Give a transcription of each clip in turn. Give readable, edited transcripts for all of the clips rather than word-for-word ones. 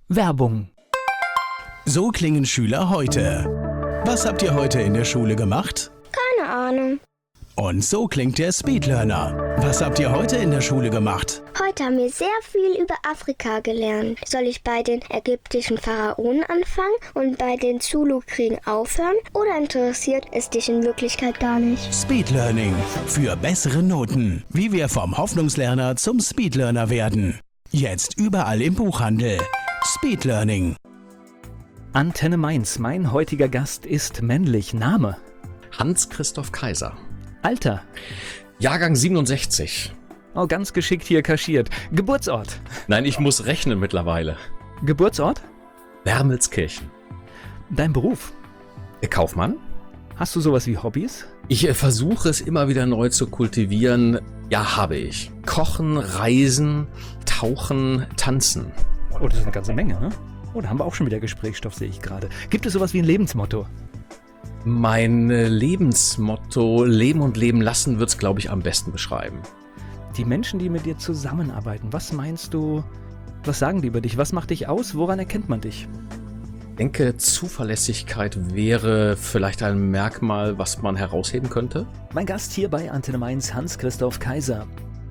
Werbung. So klingen Schüler heute. Was habt ihr heute in der Schule gemacht? Keine Ahnung. Und so klingt der Speedlearner. Was habt ihr heute in der Schule gemacht? Heute haben wir sehr viel über Afrika gelernt. Soll ich bei den ägyptischen Pharaonen anfangen und bei den Zulu-Kriegen aufhören? Oder interessiert es dich in Wirklichkeit gar nicht? Speedlearning. Für bessere Noten. Wie wir vom Hoffnungslerner zum Speedlearner werden. Jetzt überall im Buchhandel. Speedlearning. Antenne Mainz. Mein heutiger Gast ist männlich. Name? Hans-Christoph Kaiser. Alter? Jahrgang 67. Oh, ganz geschickt hier kaschiert. Geburtsort? Nein, ich muss rechnen mittlerweile. Geburtsort? Wermelskirchen. Dein Beruf? Kaufmann? Hast du sowas wie Hobbys? Ich versuche es immer wieder neu zu kultivieren. Ja, habe ich. Kochen, Reisen, Tauchen, Tanzen. Oh, das ist eine ganze Menge, ne? Oh, da haben wir auch schon wieder Gesprächsstoff, sehe ich gerade. Gibt es sowas wie ein Lebensmotto? Mein Lebensmotto, Leben und Leben lassen, wird es, glaube ich, am besten beschreiben. Die Menschen, die mit dir zusammenarbeiten, was meinst du, was sagen die über dich? Was macht dich aus? Woran erkennt man dich? Ich denke, Zuverlässigkeit wäre vielleicht ein Merkmal, was man herausheben könnte. Mein Gast hier bei Antenne Mainz, Hans-Christoph Kaiser.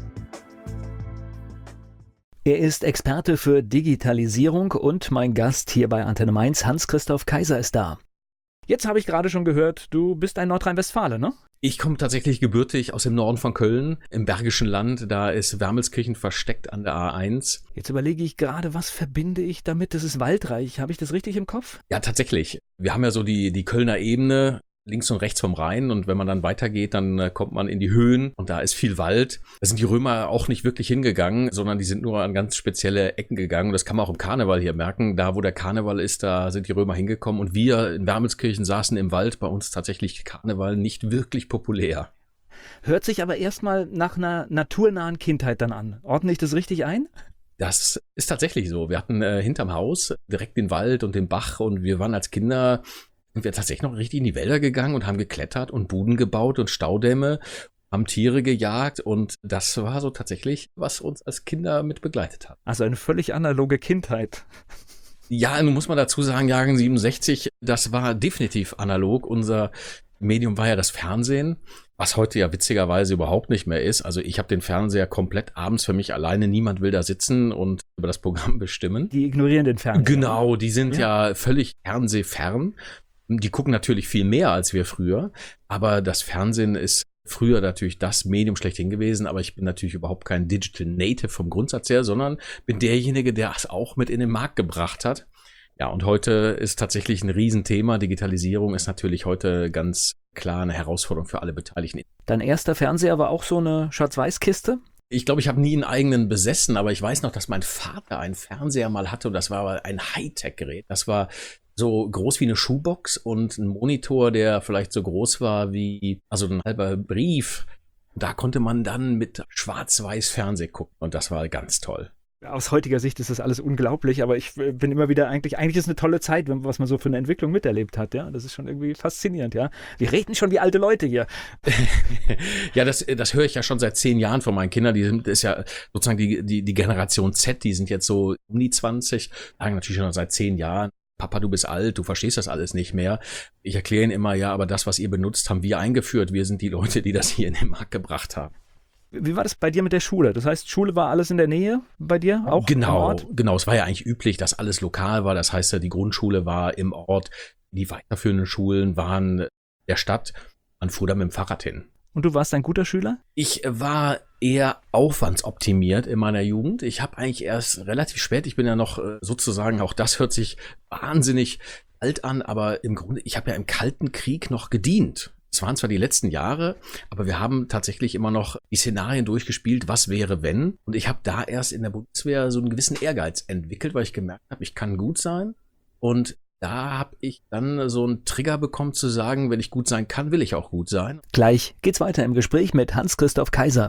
Er ist Experte für Digitalisierung und mein Gast hier bei Antenne Mainz, Hans-Christoph Kaiser, ist da. Jetzt habe ich gerade schon gehört, du bist ein Nordrhein-Westfale, ne? Ich komme tatsächlich gebürtig aus dem Norden von Köln, im Bergischen Land. Da ist Wermelskirchen versteckt an der A1. Jetzt überlege ich gerade, was verbinde ich damit? Das ist waldreich. Habe ich das richtig im Kopf? Ja, tatsächlich. Wir haben ja so die Kölner Ebene, links und rechts vom Rhein. Und wenn man dann weitergeht, dann kommt man in die Höhen und da ist viel Wald. Da sind die Römer auch nicht wirklich hingegangen, sondern die sind nur an ganz spezielle Ecken gegangen. Und das kann man auch im Karneval hier merken. Da, wo der Karneval ist, da sind die Römer hingekommen. Und wir in Wermelskirchen saßen im Wald. Bei uns tatsächlich Karneval nicht wirklich populär. Hört sich aber erstmal nach einer naturnahen Kindheit dann an. Ordne ich das richtig ein? Das ist tatsächlich so. Wir hatten hinterm Haus direkt den Wald und den Bach. Und wir waren als Kinder... sind wir tatsächlich noch richtig in die Wälder gegangen und haben geklettert und Buden gebaut und Staudämme, haben Tiere gejagt und das war so tatsächlich, was uns als Kinder mit begleitet hat. Also eine völlig analoge Kindheit. Ja, nun muss man dazu sagen, Jahrgang 67, das war definitiv analog. Unser Medium war ja das Fernsehen, was heute ja witzigerweise überhaupt nicht mehr ist. Also ich habe den Fernseher komplett abends für mich alleine, niemand will da sitzen und über das Programm bestimmen. Die ignorieren den Fernseher. Genau, die sind ja völlig fernsehfern. Die gucken natürlich viel mehr als wir früher, aber das Fernsehen ist früher natürlich das Medium schlechthin gewesen, aber ich bin natürlich überhaupt kein Digital Native vom Grundsatz her, sondern bin derjenige, der es auch mit in den Markt gebracht hat. Ja, und heute ist tatsächlich ein Riesenthema. Digitalisierung ist natürlich heute ganz klar eine Herausforderung für alle Beteiligten. Dein erster Fernseher war auch so eine Schwarz-Weiß-Kiste? Ich glaube, ich habe nie einen eigenen besessen, aber ich weiß noch, dass mein Vater einen Fernseher mal hatte und das war aber ein Hightech-Gerät. Das war so groß wie eine Schuhbox und ein Monitor, der vielleicht so groß war wie, also ein halber Brief. Da konnte man dann mit schwarz-weiß Fernsehen gucken und das war ganz toll. Aus heutiger Sicht ist das alles unglaublich, aber ich bin immer wieder eigentlich ist es eine tolle Zeit, was man so für eine Entwicklung miterlebt hat, ja. Das ist schon irgendwie faszinierend, ja. Wir reden schon wie alte Leute hier. Ja, das höre ich ja schon seit 10 Jahren von meinen Kindern. Das ist ja sozusagen die Generation Z, die sind jetzt so um die 20, sagen natürlich schon seit 10 Jahren. Papa, du bist alt, du verstehst das alles nicht mehr. Ich erkläre ihnen immer, ja, aber das, was ihr benutzt, haben wir eingeführt. Wir sind die Leute, die das hier in den Markt gebracht haben. Wie war das bei dir mit der Schule? Das heißt, Schule war alles in der Nähe bei dir? Auch im Ort? Genau. Es war ja eigentlich üblich, dass alles lokal war. Das heißt, die Grundschule war im Ort. Die weiterführenden Schulen waren in der Stadt. Man fuhr da mit dem Fahrrad hin. Und du warst ein guter Schüler? Ich war eher aufwandsoptimiert in meiner Jugend. Ich habe eigentlich erst relativ spät, ich bin ja noch sozusagen, auch das hört sich wahnsinnig alt an, aber im Grunde, ich habe ja im Kalten Krieg noch gedient. Es waren zwar die letzten Jahre, aber wir haben tatsächlich immer noch die Szenarien durchgespielt, was wäre, wenn. Und ich habe da erst in der Bundeswehr so einen gewissen Ehrgeiz entwickelt, weil ich gemerkt habe, ich kann gut sein. Und da habe ich dann so einen Trigger bekommen zu sagen, wenn ich gut sein kann, will ich auch gut sein. Gleich geht's weiter im Gespräch mit Hans-Christoph Kaiser.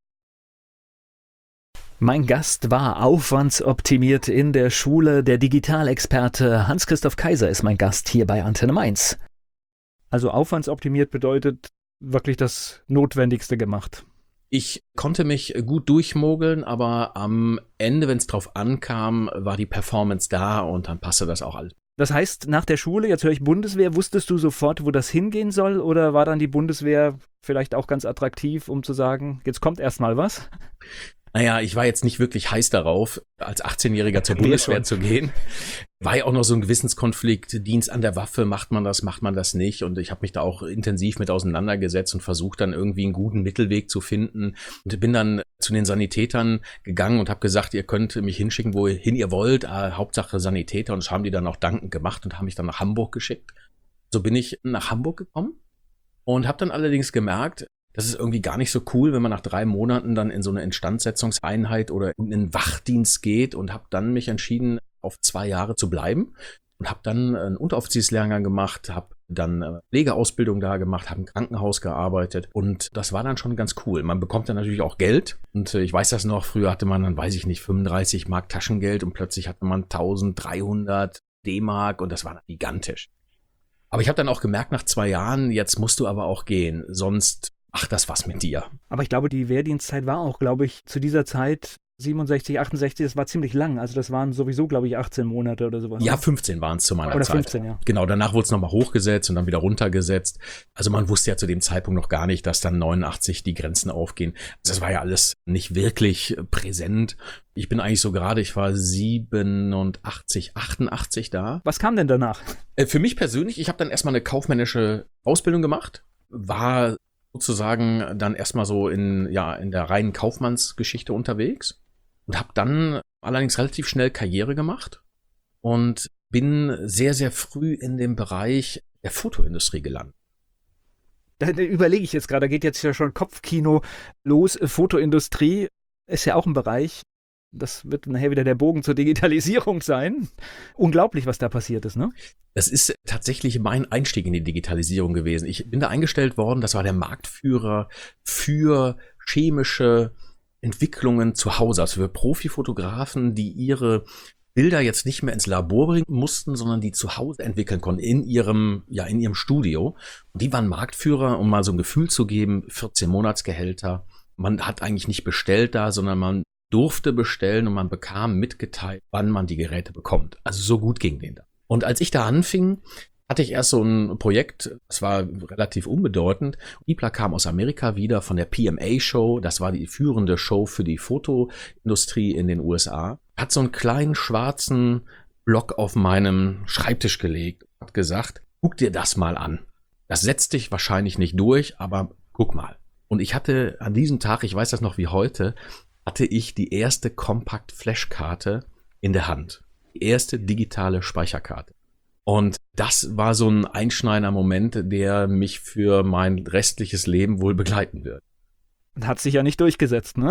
Mein Gast war aufwandsoptimiert in der Schule. Der Digitalexperte Hans-Christoph Kaiser ist mein Gast hier bei Antenne Mainz. Also aufwandsoptimiert bedeutet wirklich das Notwendigste gemacht. Ich konnte mich gut durchmogeln, aber am Ende, wenn es drauf ankam, war die Performance da und dann passte das auch alles. Das heißt, nach der Schule, jetzt höre ich Bundeswehr, wusstest du sofort, wo das hingehen soll? Oder war dann die Bundeswehr vielleicht auch ganz attraktiv, um zu sagen, jetzt kommt erst mal was? Naja, ich war jetzt nicht wirklich heiß darauf, als 18-Jähriger zur Bundeswehr zu gehen. War ja auch noch so ein Gewissenskonflikt, Dienst an der Waffe, macht man das nicht? Und ich habe mich da auch intensiv mit auseinandergesetzt und versucht dann irgendwie einen guten Mittelweg zu finden. Und bin dann zu den Sanitätern gegangen und habe gesagt, ihr könnt mich hinschicken, wohin ihr wollt, Hauptsache Sanitäter. Und das haben die dann auch dankend gemacht und haben mich dann nach Hamburg geschickt. So bin ich nach Hamburg gekommen und habe dann allerdings gemerkt, das ist irgendwie gar nicht so cool, wenn man nach 3 Monaten dann in so eine Instandsetzungseinheit oder in einen Wachdienst geht, und habe dann mich entschieden, auf 2 Jahre zu bleiben und habe dann einen Unteroffizierslehrgang gemacht, habe dann Pflegeausbildung da gemacht, habe im Krankenhaus gearbeitet und das war dann schon ganz cool. Man bekommt dann natürlich auch Geld und ich weiß das noch, früher hatte man dann, weiß ich nicht, 35 Mark Taschengeld und plötzlich hatte man 1300 D-Mark und das war gigantisch. Aber ich habe dann auch gemerkt, nach 2 Jahren, jetzt musst du aber auch gehen, sonst macht das was mit dir. Aber ich glaube, die Wehrdienstzeit war auch, glaube ich, zu dieser Zeit 67, 68, das war ziemlich lang. Also das waren sowieso, glaube ich, 18 Monate oder sowas. Ja, 15 waren es zu meiner Zeit. Oder 15, ja. Genau, danach wurde es nochmal hochgesetzt und dann wieder runtergesetzt. Also man wusste ja zu dem Zeitpunkt noch gar nicht, dass dann 89 die Grenzen aufgehen. Also das war ja alles nicht wirklich präsent. Ich bin eigentlich so gerade, ich war 87, 88 da. Was kam denn danach? Für mich persönlich, ich habe dann erstmal eine kaufmännische Ausbildung gemacht, war sozusagen dann erstmal so in der reinen Kaufmannsgeschichte unterwegs und habe dann allerdings relativ schnell Karriere gemacht und bin sehr, sehr früh in dem Bereich der Fotoindustrie gelandet. Da überlege ich jetzt gerade, da geht jetzt ja schon Kopfkino los. Fotoindustrie ist ja auch ein Bereich, das wird nachher wieder der Bogen zur Digitalisierung sein. Unglaublich, was da passiert ist, ne? Das ist tatsächlich mein Einstieg in die Digitalisierung gewesen. Ich bin da eingestellt worden, das war der Marktführer für chemische Entwicklungen zu Hause, also für Profifotografen, die ihre Bilder jetzt nicht mehr ins Labor bringen mussten, sondern die zu Hause entwickeln konnten in ihrem Studio. Und die waren Marktführer, um mal so ein Gefühl zu geben, 14 Monatsgehälter. Man hat eigentlich nicht bestellt da, sondern man durfte bestellen und man bekam mitgeteilt, wann man die Geräte bekommt. Also so gut ging denen da. Und als ich da anfing, hatte ich erst so ein Projekt, das war relativ unbedeutend. IPLA kam aus Amerika wieder von der PMA-Show, das war die führende Show für die Fotoindustrie in den USA. Hat so einen kleinen schwarzen Block auf meinem Schreibtisch gelegt, hat gesagt, guck dir das mal an. Das setzt dich wahrscheinlich nicht durch, aber guck mal. Und ich hatte an diesem Tag, ich weiß das noch wie heute, hatte ich die erste Compact-Flash-Karte in der Hand. Die erste digitale Speicherkarte. Und das war so ein einschneidender Moment, der mich für mein restliches Leben wohl begleiten wird. Hat sich ja nicht durchgesetzt, ne?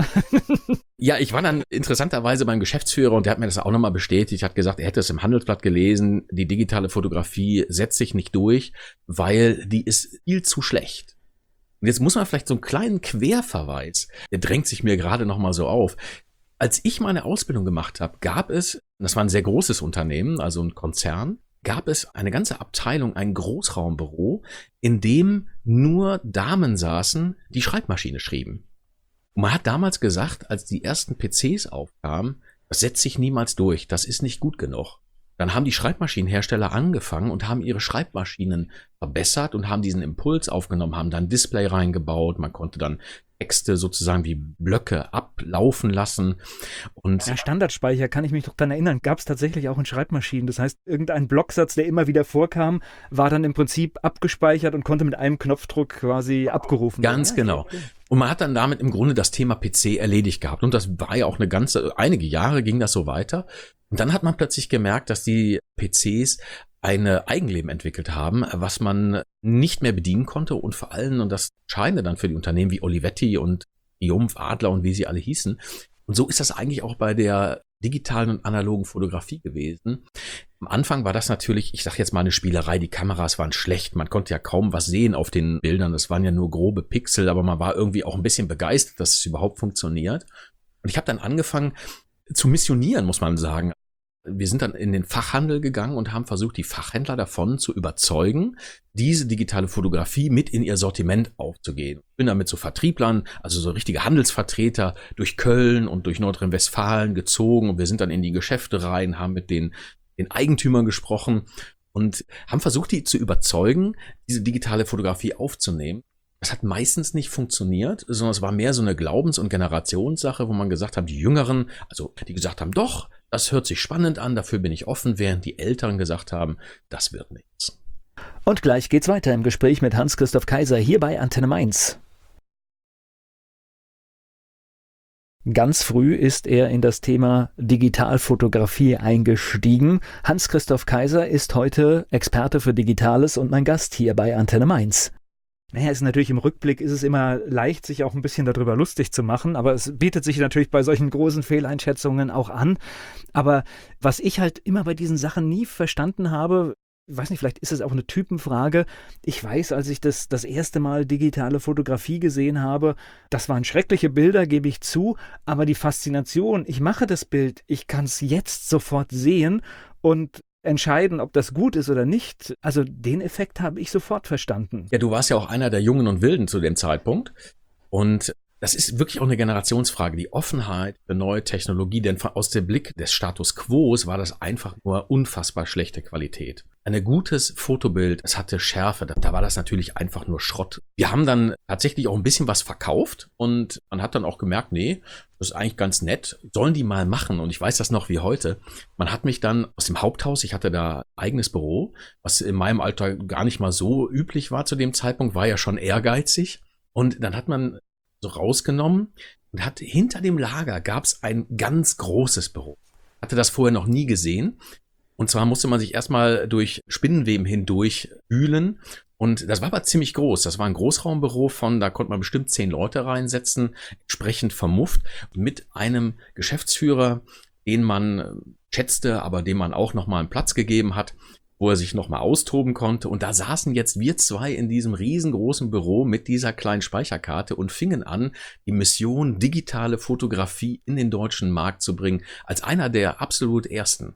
Ja, ich war dann interessanterweise beim Geschäftsführer und der hat mir das auch nochmal bestätigt, hat gesagt, er hätte es im Handelsblatt gelesen, die digitale Fotografie setzt sich nicht durch, weil die ist viel zu schlecht. Und jetzt muss man vielleicht so einen kleinen Querverweis, der drängt sich mir gerade nochmal so auf. Als ich meine Ausbildung gemacht habe, gab es, das war ein sehr großes Unternehmen, also ein Konzern, gab es eine ganze Abteilung, ein Großraumbüro, in dem nur Damen saßen, die Schreibmaschine schrieben. Und man hat damals gesagt, als die ersten PCs aufkamen, das setzt sich niemals durch, das ist nicht gut genug. Dann haben die Schreibmaschinenhersteller angefangen und haben ihre Schreibmaschinen verbessert und haben diesen Impuls aufgenommen, haben dann Display reingebaut, man konnte dann Texte sozusagen wie Blöcke ablaufen lassen. Und ja, Standardspeicher, kann ich mich doch daran erinnern, gab es tatsächlich auch in Schreibmaschinen. Das heißt, irgendein Blocksatz, der immer wieder vorkam, war dann im Prinzip abgespeichert und konnte mit einem Knopfdruck quasi abgerufen werden. Ganz genau. Und man hat dann damit im Grunde das Thema PC erledigt gehabt. Und das war ja auch einige Jahre ging das so weiter. Und dann hat man plötzlich gemerkt, dass die PCs eine Eigenleben entwickelt haben, was man nicht mehr bedienen konnte und vor allem, und das Entscheidende dann für die Unternehmen wie Olivetti und Triumph, Adler und wie sie alle hießen. Und so ist das eigentlich auch bei der digitalen und analogen Fotografie gewesen. Am Anfang war das natürlich, ich sag jetzt mal, eine Spielerei, die Kameras waren schlecht, man konnte ja kaum was sehen auf den Bildern, das waren ja nur grobe Pixel, aber man war irgendwie auch ein bisschen begeistert, dass es überhaupt funktioniert. Und ich habe dann angefangen zu missionieren, muss man sagen. Wir sind dann in den Fachhandel gegangen und haben versucht, die Fachhändler davon zu überzeugen, diese digitale Fotografie mit in ihr Sortiment aufzugehen. Ich bin damit zu Vertrieblern, also so richtige Handelsvertreter durch Köln und durch Nordrhein-Westfalen gezogen und wir sind dann in die Geschäfte rein, haben mit den Eigentümern gesprochen und haben versucht, die zu überzeugen, diese digitale Fotografie aufzunehmen. Das hat meistens nicht funktioniert, sondern es war mehr so eine Glaubens- und Generationssache, wo man gesagt hat, die Jüngeren, also die gesagt haben, doch, das hört sich spannend an, dafür bin ich offen, während die Älteren gesagt haben, das wird nichts. Und gleich geht's weiter im Gespräch mit Hans-Christoph Kaiser hier bei Antenne Mainz. Ganz früh ist er in das Thema Digitalfotografie eingestiegen. Hans-Christoph Kaiser ist heute Experte für Digitales und mein Gast hier bei Antenne Mainz. Naja, ist natürlich im Rückblick ist es immer leicht, sich auch ein bisschen darüber lustig zu machen, aber es bietet sich natürlich bei solchen großen Fehleinschätzungen auch an. Aber was ich halt immer bei diesen Sachen nie verstanden habe, ich weiß nicht, vielleicht ist es auch eine Typenfrage. Ich weiß, als ich das erste Mal digitale Fotografie gesehen habe, das waren schreckliche Bilder, gebe ich zu, aber die Faszination, ich mache das Bild, ich kann es jetzt sofort sehen und entscheiden, ob das gut ist oder nicht. Also den Effekt habe ich sofort verstanden. Ja, du warst ja auch einer der Jungen und Wilden zu dem Zeitpunkt und das ist wirklich auch eine Generationsfrage, die Offenheit für neue Technologie, denn aus dem Blick des Status Quo war das einfach nur unfassbar schlechte Qualität. Ein gutes Fotobild, es hatte Schärfe, da war das natürlich einfach nur Schrott. Wir haben dann tatsächlich auch ein bisschen was verkauft und man hat dann auch gemerkt, nee, das ist eigentlich ganz nett, sollen die mal machen und ich weiß das noch wie heute. Man hat mich dann aus dem Haupthaus, ich hatte da ein eigenes Büro, was in meinem Alter gar nicht mal so üblich war zu dem Zeitpunkt, war ja schon ehrgeizig und dann hat man so rausgenommen und hat hinter dem Lager gab es ein ganz großes Büro. Hatte das vorher noch nie gesehen. Und zwar musste man sich erstmal durch Spinnenweben hindurch wühlen. Und das war aber ziemlich groß. Das war ein Großraumbüro da konnte man bestimmt 10 Leute reinsetzen, entsprechend vermufft, mit einem Geschäftsführer, den man schätzte, aber dem man auch nochmal einen Platz gegeben hat, wo er sich nochmal austoben konnte. Und da saßen jetzt wir zwei in diesem riesengroßen Büro mit dieser kleinen Speicherkarte und fingen an, die Mission digitale Fotografie in den deutschen Markt zu bringen, als einer der absolut ersten.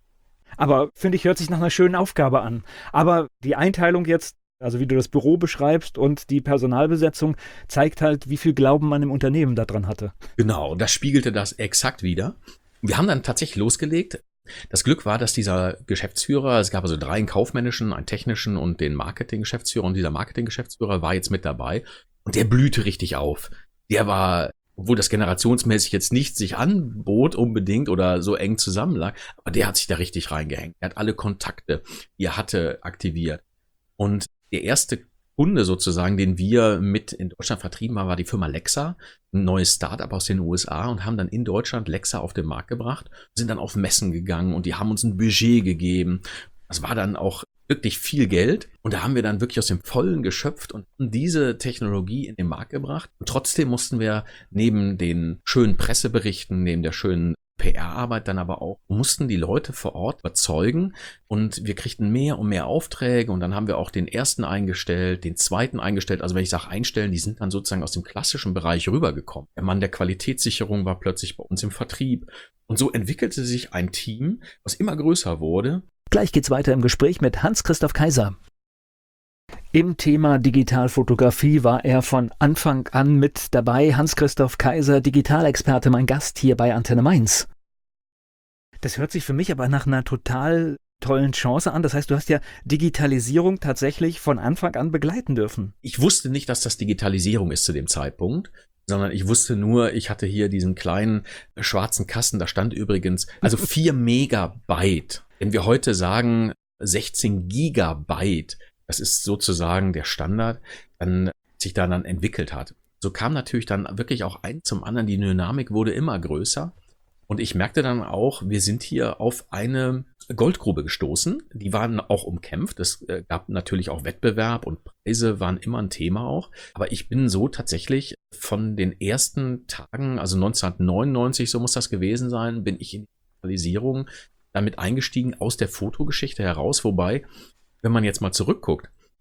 Aber finde ich, hört sich nach einer schönen Aufgabe an. Aber die Einteilung jetzt, also wie du das Büro beschreibst und die Personalbesetzung, zeigt halt, wie viel Glauben man im Unternehmen daran hatte. Genau, das spiegelte das exakt wider. Wir haben dann tatsächlich losgelegt. Das Glück war, dass dieser Geschäftsführer, es gab also 3 einen kaufmännischen, einen technischen und den Marketinggeschäftsführer und dieser Marketinggeschäftsführer war jetzt mit dabei und der blühte richtig auf. Der war, obwohl das generationsmäßig jetzt nicht sich anbot unbedingt oder so eng zusammenlag, aber der hat sich da richtig reingehängt. Er hat alle Kontakte, die er hatte, aktiviert. Und der erste Kunde sozusagen, den wir mit in Deutschland vertrieben haben, war die Firma Lexa, ein neues Startup aus den USA und haben dann in Deutschland Lexa auf den Markt gebracht, sind dann auf Messen gegangen und die haben uns ein Budget gegeben. Das war dann auch wirklich viel Geld und da haben wir dann wirklich aus dem Vollen geschöpft und diese Technologie in den Markt gebracht. Und trotzdem mussten wir neben den schönen Presseberichten, neben der schönen PR-Arbeit dann aber auch, mussten die Leute vor Ort überzeugen und wir kriegten mehr und mehr Aufträge und dann haben wir auch den ersten eingestellt, den zweiten eingestellt. Also wenn ich sage einstellen, die sind dann sozusagen aus dem klassischen Bereich rübergekommen. Der Mann der Qualitätssicherung war plötzlich bei uns im Vertrieb und so entwickelte sich ein Team, was immer größer wurde. Gleich geht's weiter im Gespräch mit Hans-Christoph Kaiser. Im Thema Digitalfotografie war er von Anfang an mit dabei. Hans-Christoph Kaiser, Digitalexperte, mein Gast hier bei Antenne Mainz. Das hört sich für mich aber nach einer total tollen Chance an. Das heißt, du hast ja Digitalisierung tatsächlich von Anfang an begleiten dürfen. Ich wusste nicht, dass das Digitalisierung ist zu dem Zeitpunkt, sondern ich wusste nur, ich hatte hier diesen kleinen schwarzen Kasten, da stand übrigens, also 4 Megabyte. Wenn wir heute sagen 16 Gigabyte, das ist sozusagen der Standard, dann sich da dann entwickelt hat. So kam natürlich dann wirklich auch ein zum anderen, die Dynamik wurde immer größer und ich merkte dann auch, wir sind hier auf eine Goldgrube gestoßen, die waren auch umkämpft, es gab natürlich auch Wettbewerb und Preise waren immer ein Thema auch, aber ich bin so tatsächlich von den ersten Tagen, also 1999, so muss das gewesen sein, bin ich in die Digitalisierung damit eingestiegen aus der Fotogeschichte heraus, wobei, wenn man jetzt mal zurückguckt,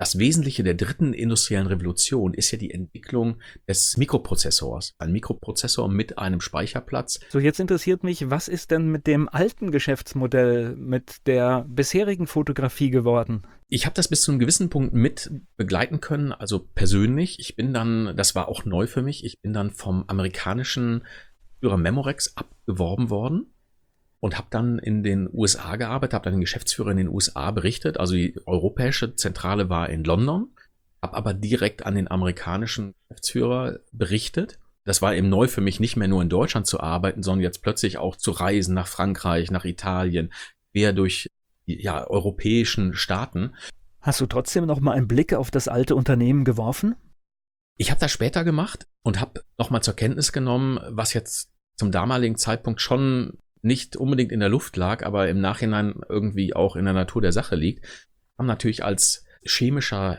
Das Wesentliche der dritten industriellen Revolution ist ja die Entwicklung des Mikroprozessors. Ein Mikroprozessor mit einem Speicherplatz. So, jetzt interessiert mich, was ist denn mit dem alten Geschäftsmodell, mit der bisherigen Fotografie geworden? Ich habe das bis zu einem gewissen Punkt mit begleiten können, also persönlich. Ich bin dann, das war auch neu für mich, ich bin dann vom amerikanischen Führer Memorex abgeworben worden. Und habe dann in den USA gearbeitet, habe dann den Geschäftsführer in den USA berichtet. Also die europäische Zentrale war in London, habe aber direkt an den amerikanischen Geschäftsführer berichtet. Das war eben neu für mich, nicht mehr nur in Deutschland zu arbeiten, sondern jetzt plötzlich auch zu reisen nach Frankreich, nach Italien, quer durch die europäischen Staaten. Hast du trotzdem noch mal einen Blick auf das alte Unternehmen geworfen? Ich habe das später gemacht und habe nochmal zur Kenntnis genommen, was jetzt zum damaligen Zeitpunkt schon nicht unbedingt in der Luft lag, aber im Nachhinein irgendwie auch in der Natur der Sache liegt, haben natürlich als chemischer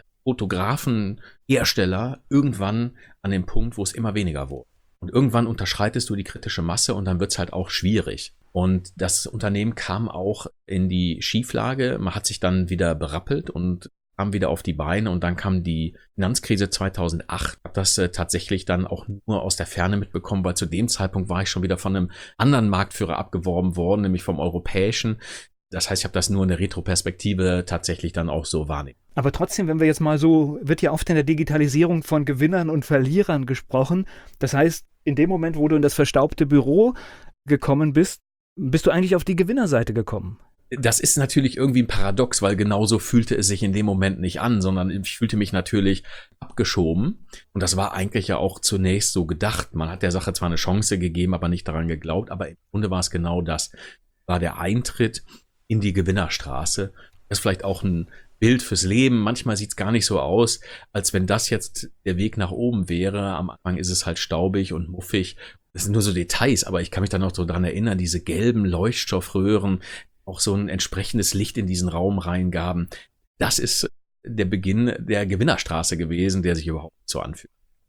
Fotografenhersteller irgendwann an den Punkt, wo es immer weniger wurde. Und irgendwann unterschreitest du die kritische Masse und dann wird's halt auch schwierig. Und das Unternehmen kam auch in die Schieflage. Man hat sich dann wieder berappelt und kam wieder auf die Beine und dann kam die Finanzkrise 2008. Ich habe das tatsächlich dann auch nur aus der Ferne mitbekommen, weil zu dem Zeitpunkt war ich schon wieder von einem anderen Marktführer abgeworben worden, nämlich vom europäischen. Das heißt, ich habe das nur in der Retroperspektive tatsächlich dann auch so wahrnehmen. Aber trotzdem, wenn wir jetzt mal so, wird ja oft in der Digitalisierung von Gewinnern und Verlierern gesprochen. Das heißt, in dem Moment, wo du in das verstaubte Büro gekommen bist, bist du eigentlich auf die Gewinnerseite gekommen. Das ist natürlich irgendwie ein Paradox, weil genauso fühlte es sich in dem Moment nicht an, sondern ich fühlte mich natürlich abgeschoben. Und das war eigentlich ja auch zunächst so gedacht. Man hat der Sache zwar eine Chance gegeben, aber nicht daran geglaubt. Aber im Grunde war es genau das. War der Eintritt in die Gewinnerstraße. Das ist vielleicht auch ein Bild fürs Leben. Manchmal sieht es gar nicht so aus, als wenn das jetzt der Weg nach oben wäre. Am Anfang ist es halt staubig und muffig. Das sind nur so Details, aber ich kann mich da noch so dran erinnern, diese gelben Leuchtstoffröhren, auch so ein entsprechendes Licht in diesen Raum reingaben. Das ist der Beginn der Gewinnerstraße gewesen, der sich überhaupt so anfühlt.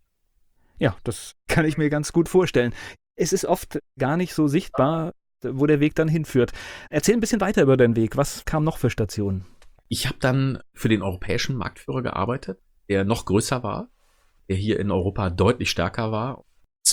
Ja, das kann ich mir ganz gut vorstellen. Es ist oft gar nicht so sichtbar, wo der Weg dann hinführt. Erzähl ein bisschen weiter über deinen Weg. Was kam noch für Stationen? Ich habe dann für den europäischen Marktführer gearbeitet, der noch größer war, der hier in Europa deutlich stärker war.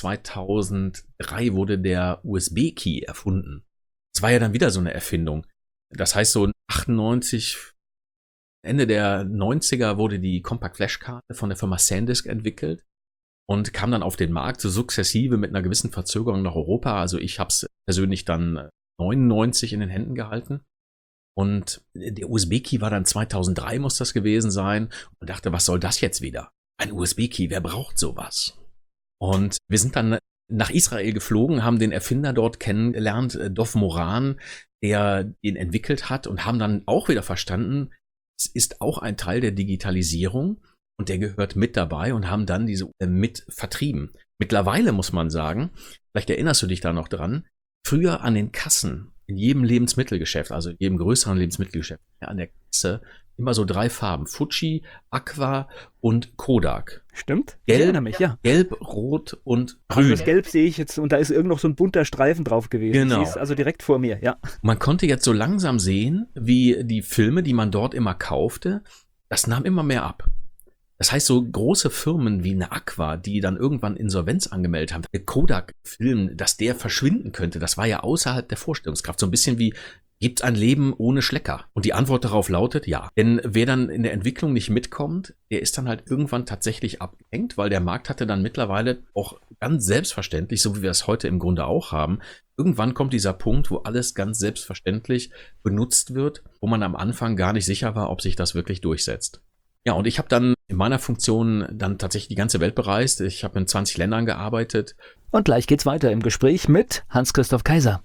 2003 wurde der USB-Key erfunden. Das war ja dann wieder so eine Erfindung. Das heißt, so 98, Ende der 90er wurde die Compact Flash-Karte von der Firma SanDisk entwickelt und kam dann auf den Markt so sukzessive mit einer gewissen Verzögerung nach Europa. Also ich habe es persönlich dann 99 in den Händen gehalten. Und der USB-Key war dann 2003, muss das gewesen sein. Und dachte, was soll das jetzt wieder? Ein USB-Key, wer braucht sowas? Und wir sind dann nach Israel geflogen, haben den Erfinder dort kennengelernt, Dov Moran, der ihn entwickelt hat und haben dann auch wieder verstanden, es ist auch ein Teil der Digitalisierung und der gehört mit dabei und haben dann diese mit vertrieben. Mittlerweile muss man sagen, vielleicht erinnerst du dich da noch dran, früher an den Kassen in jedem Lebensmittelgeschäft, also in jedem größeren Lebensmittelgeschäft, an der Kasse immer so 3 Farben, Fuji, Aqua und Kodak. Stimmt? Gelb, ich erinnere mich, ja. Gelb, Rot und Also Grün. das Gelb sehe ich jetzt und da ist irgend noch so ein bunter Streifen drauf gewesen. Genau. Ich sehe es also direkt vor mir, ja. Man konnte jetzt so langsam sehen, wie die Filme, die man dort immer kaufte, das nahm immer mehr ab. Das heißt, so große Firmen wie eine Aqua, die dann irgendwann Insolvenz angemeldet haben, der Kodak-Film, dass der verschwinden könnte, das war ja außerhalb der Vorstellungskraft. So ein bisschen wie, gibt's ein Leben ohne Schlecker? Und die Antwort darauf lautet ja. Denn wer dann in der Entwicklung nicht mitkommt, der ist dann halt irgendwann tatsächlich abgehängt, weil der Markt hatte dann mittlerweile auch ganz selbstverständlich, so wie wir es heute im Grunde auch haben, irgendwann kommt dieser Punkt, wo alles ganz selbstverständlich benutzt wird, wo man am Anfang gar nicht sicher war, ob sich das wirklich durchsetzt. Ja, und ich habe dann in meiner Funktion dann tatsächlich die ganze Welt bereist. Ich habe in 20 Ländern gearbeitet. Und gleich geht's weiter im Gespräch mit Hans-Christoph Kaiser.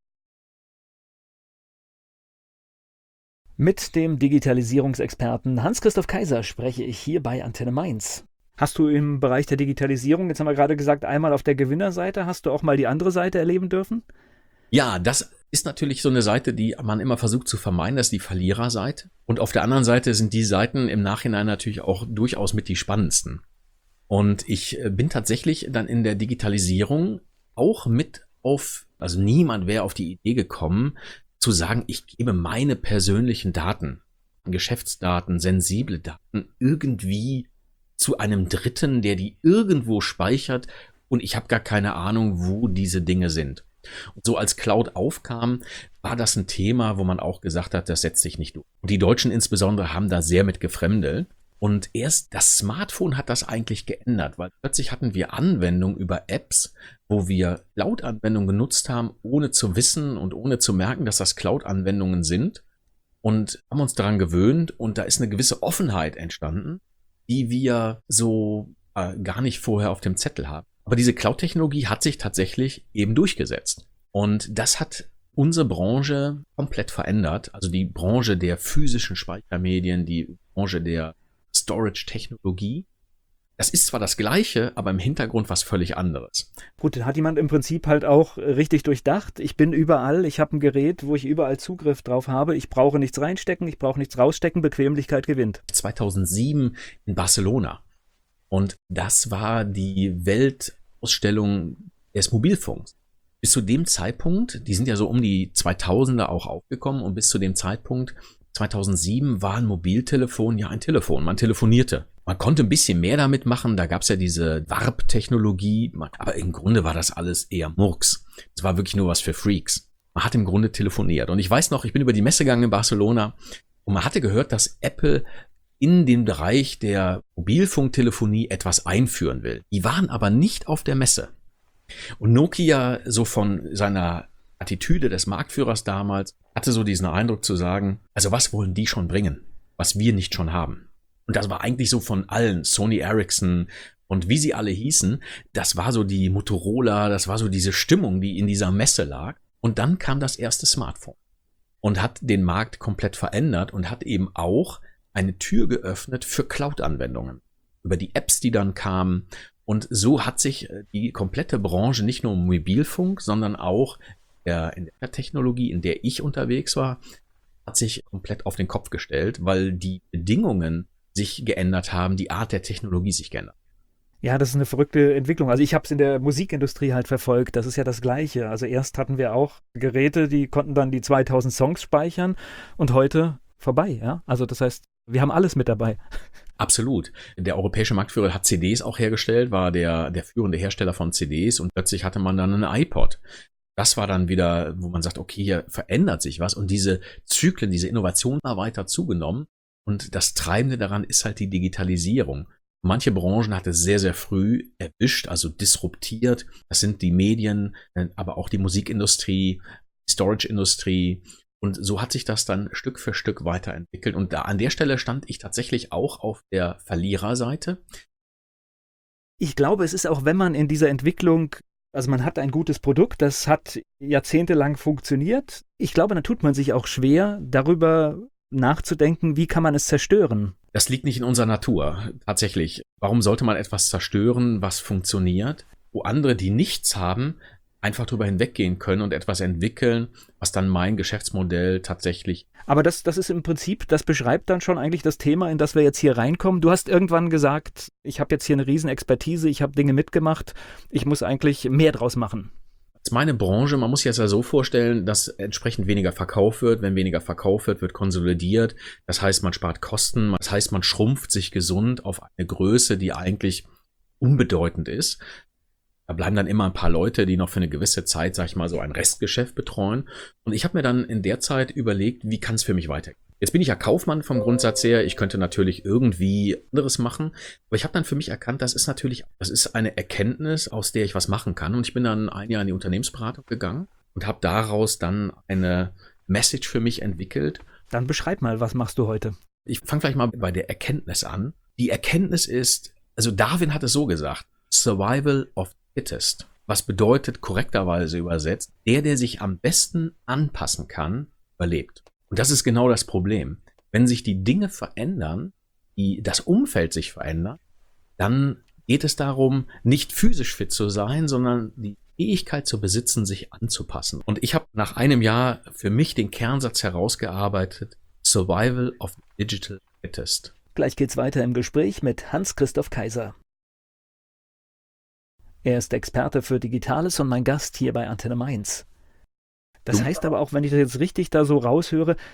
Mit dem Digitalisierungsexperten Hans-Christoph Kaiser spreche ich hier bei Antenne Mainz. Hast du im Bereich der Digitalisierung, jetzt haben wir gerade gesagt, einmal auf der Gewinnerseite, hast du auch mal die andere Seite erleben dürfen? Ja, das ist natürlich so eine Seite, die man immer versucht zu vermeiden, das ist die Verliererseite. Und auf der anderen Seite sind die Seiten im Nachhinein natürlich auch durchaus mit die spannendsten. Und ich bin tatsächlich dann in der Digitalisierung auch mit also niemand wäre auf die Idee gekommen, zu sagen, ich gebe meine persönlichen Daten Geschäftsdaten, sensible Daten irgendwie zu einem Dritten, der die irgendwo speichert und ich habe gar keine Ahnung, wo diese Dinge sind. Und so als Cloud aufkam, war das ein Thema, wo man auch gesagt hat, das setzt sich nicht durch. Und die Deutschen insbesondere haben da sehr mit gefremdelt. Und erst das Smartphone hat das eigentlich geändert, weil plötzlich hatten wir Anwendungen über Apps, wo wir Cloud-Anwendungen genutzt haben, ohne zu wissen und ohne zu merken, dass das Cloud-Anwendungen sind und haben uns daran gewöhnt und da ist eine gewisse Offenheit entstanden, die wir so gar nicht vorher auf dem Zettel haben. Aber diese Cloud-Technologie hat sich tatsächlich eben durchgesetzt. Und das hat unsere Branche komplett verändert. Also die Branche der physischen Speichermedien, die Branche der Storage-Technologie. Das ist zwar das Gleiche, aber im Hintergrund was völlig anderes. Gut, hat jemand im Prinzip halt auch richtig durchdacht. Ich bin überall, ich habe ein Gerät, wo ich überall Zugriff drauf habe. Ich brauche nichts reinstecken, ich brauche nichts rausstecken. Bequemlichkeit gewinnt. 2007 in Barcelona. Und das war die Weltausstellung des Mobilfunks. Bis zu dem Zeitpunkt, die sind ja so um die 2000er auch aufgekommen und bis zu dem Zeitpunkt 2007 war ein Mobiltelefon ja ein Telefon. Man telefonierte. Man konnte ein bisschen mehr damit machen. Da gab es ja diese Warp-Technologie. Aber im Grunde war das alles eher Murks. Es war wirklich nur was für Freaks. Man hat im Grunde telefoniert. Und ich weiß noch, ich bin über die Messe gegangen in Barcelona und man hatte gehört, dass Apple in den Bereich der Mobilfunktelefonie etwas einführen will. Die waren aber nicht auf der Messe. Und Nokia, so von seiner Attitüde des Marktführers damals, hatte so diesen Eindruck zu sagen, also was wollen die schon bringen, was wir nicht schon haben? Und das war eigentlich so von allen, Sony Ericsson und wie sie alle hießen, das war so die Motorola, das war so diese Stimmung, die in dieser Messe lag. Und dann kam das erste Smartphone und hat den Markt komplett verändert und hat eben auch eine Tür geöffnet für Cloud-Anwendungen, über die Apps, die dann kamen. Und so hat sich die komplette Branche nicht nur im Mobilfunk, sondern auch in der Technologie, in der ich unterwegs war, hat sich komplett auf den Kopf gestellt, weil die Bedingungen sich geändert haben, die Art der Technologie sich geändert. Ja, das ist eine verrückte Entwicklung. Also ich habe es in der Musikindustrie halt verfolgt. Das ist ja das Gleiche. Also erst hatten wir auch Geräte, die konnten dann die 2000 Songs speichern und heute vorbei. Ja? Also das heißt, wir haben alles mit dabei. Absolut. Der europäische Marktführer hat CDs auch hergestellt, war der führende Hersteller von CDs und plötzlich hatte man dann einen iPod. Das war dann wieder, wo man sagt, okay, hier verändert sich was und diese Zyklen, diese Innovation war weiter zugenommen und das Treibende daran ist halt die Digitalisierung. Manche Branchen hat es sehr, sehr früh erwischt, also disruptiert. Das sind die Medien, aber auch die Musikindustrie, die Storage-Industrie. Und so hat sich das dann Stück für Stück weiterentwickelt. Und da an der Stelle stand ich tatsächlich auch auf der Verliererseite. Ich glaube, es ist auch, wenn man in dieser Entwicklung, also man hat ein gutes Produkt, das hat jahrzehntelang funktioniert. Ich glaube, dann tut man sich auch schwer, darüber nachzudenken, wie kann man es zerstören. Das liegt nicht in unserer Natur, tatsächlich. Warum sollte man etwas zerstören, was funktioniert, wo andere, die nichts haben, einfach drüber hinweggehen können und etwas entwickeln, was dann mein Geschäftsmodell tatsächlich... Aber das ist im Prinzip, das beschreibt dann schon eigentlich das Thema, in das wir jetzt hier reinkommen. Du hast irgendwann gesagt, ich habe jetzt hier eine Riesenexpertise, ich habe Dinge mitgemacht, ich muss eigentlich mehr draus machen. Das ist meine Branche, man muss sich das ja so vorstellen, dass entsprechend weniger verkauft wird. Wenn weniger verkauft wird, wird konsolidiert. Das heißt, man spart Kosten, das heißt, man schrumpft sich gesund auf eine Größe, die eigentlich unbedeutend ist. Da bleiben dann immer ein paar Leute, die noch für eine gewisse Zeit, sag ich mal, so ein Restgeschäft betreuen. Und ich habe mir dann in der Zeit überlegt, wie kann es für mich weitergehen? Jetzt bin ich ja Kaufmann vom Grundsatz her. Ich könnte natürlich irgendwie anderes machen. Aber ich habe dann für mich erkannt, das ist eine Erkenntnis, aus der ich was machen kann. Und ich bin dann ein Jahr in die Unternehmensberatung gegangen und habe daraus dann eine Message für mich entwickelt. Dann beschreib mal, was machst du heute? Ich fange vielleicht mal bei der Erkenntnis an. Die Erkenntnis ist, also Darwin hat es so gesagt, Survival of the Fittest. Was bedeutet korrekterweise übersetzt, der sich am besten anpassen kann, überlebt. Und das ist genau das Problem. Wenn sich die Dinge verändern, das Umfeld sich verändert, dann geht es darum, nicht physisch fit zu sein, sondern die Fähigkeit zu besitzen, sich anzupassen. Und ich habe nach einem Jahr für mich den Kernsatz herausgearbeitet, Survival of the Digital Fittest. Gleich geht's weiter im Gespräch mit Hans-Christoph Kaiser. Er ist Experte für Digitales und mein Gast hier bei Antenne Mainz. Das heißt aber auch, wenn ich das jetzt richtig da so raushöre,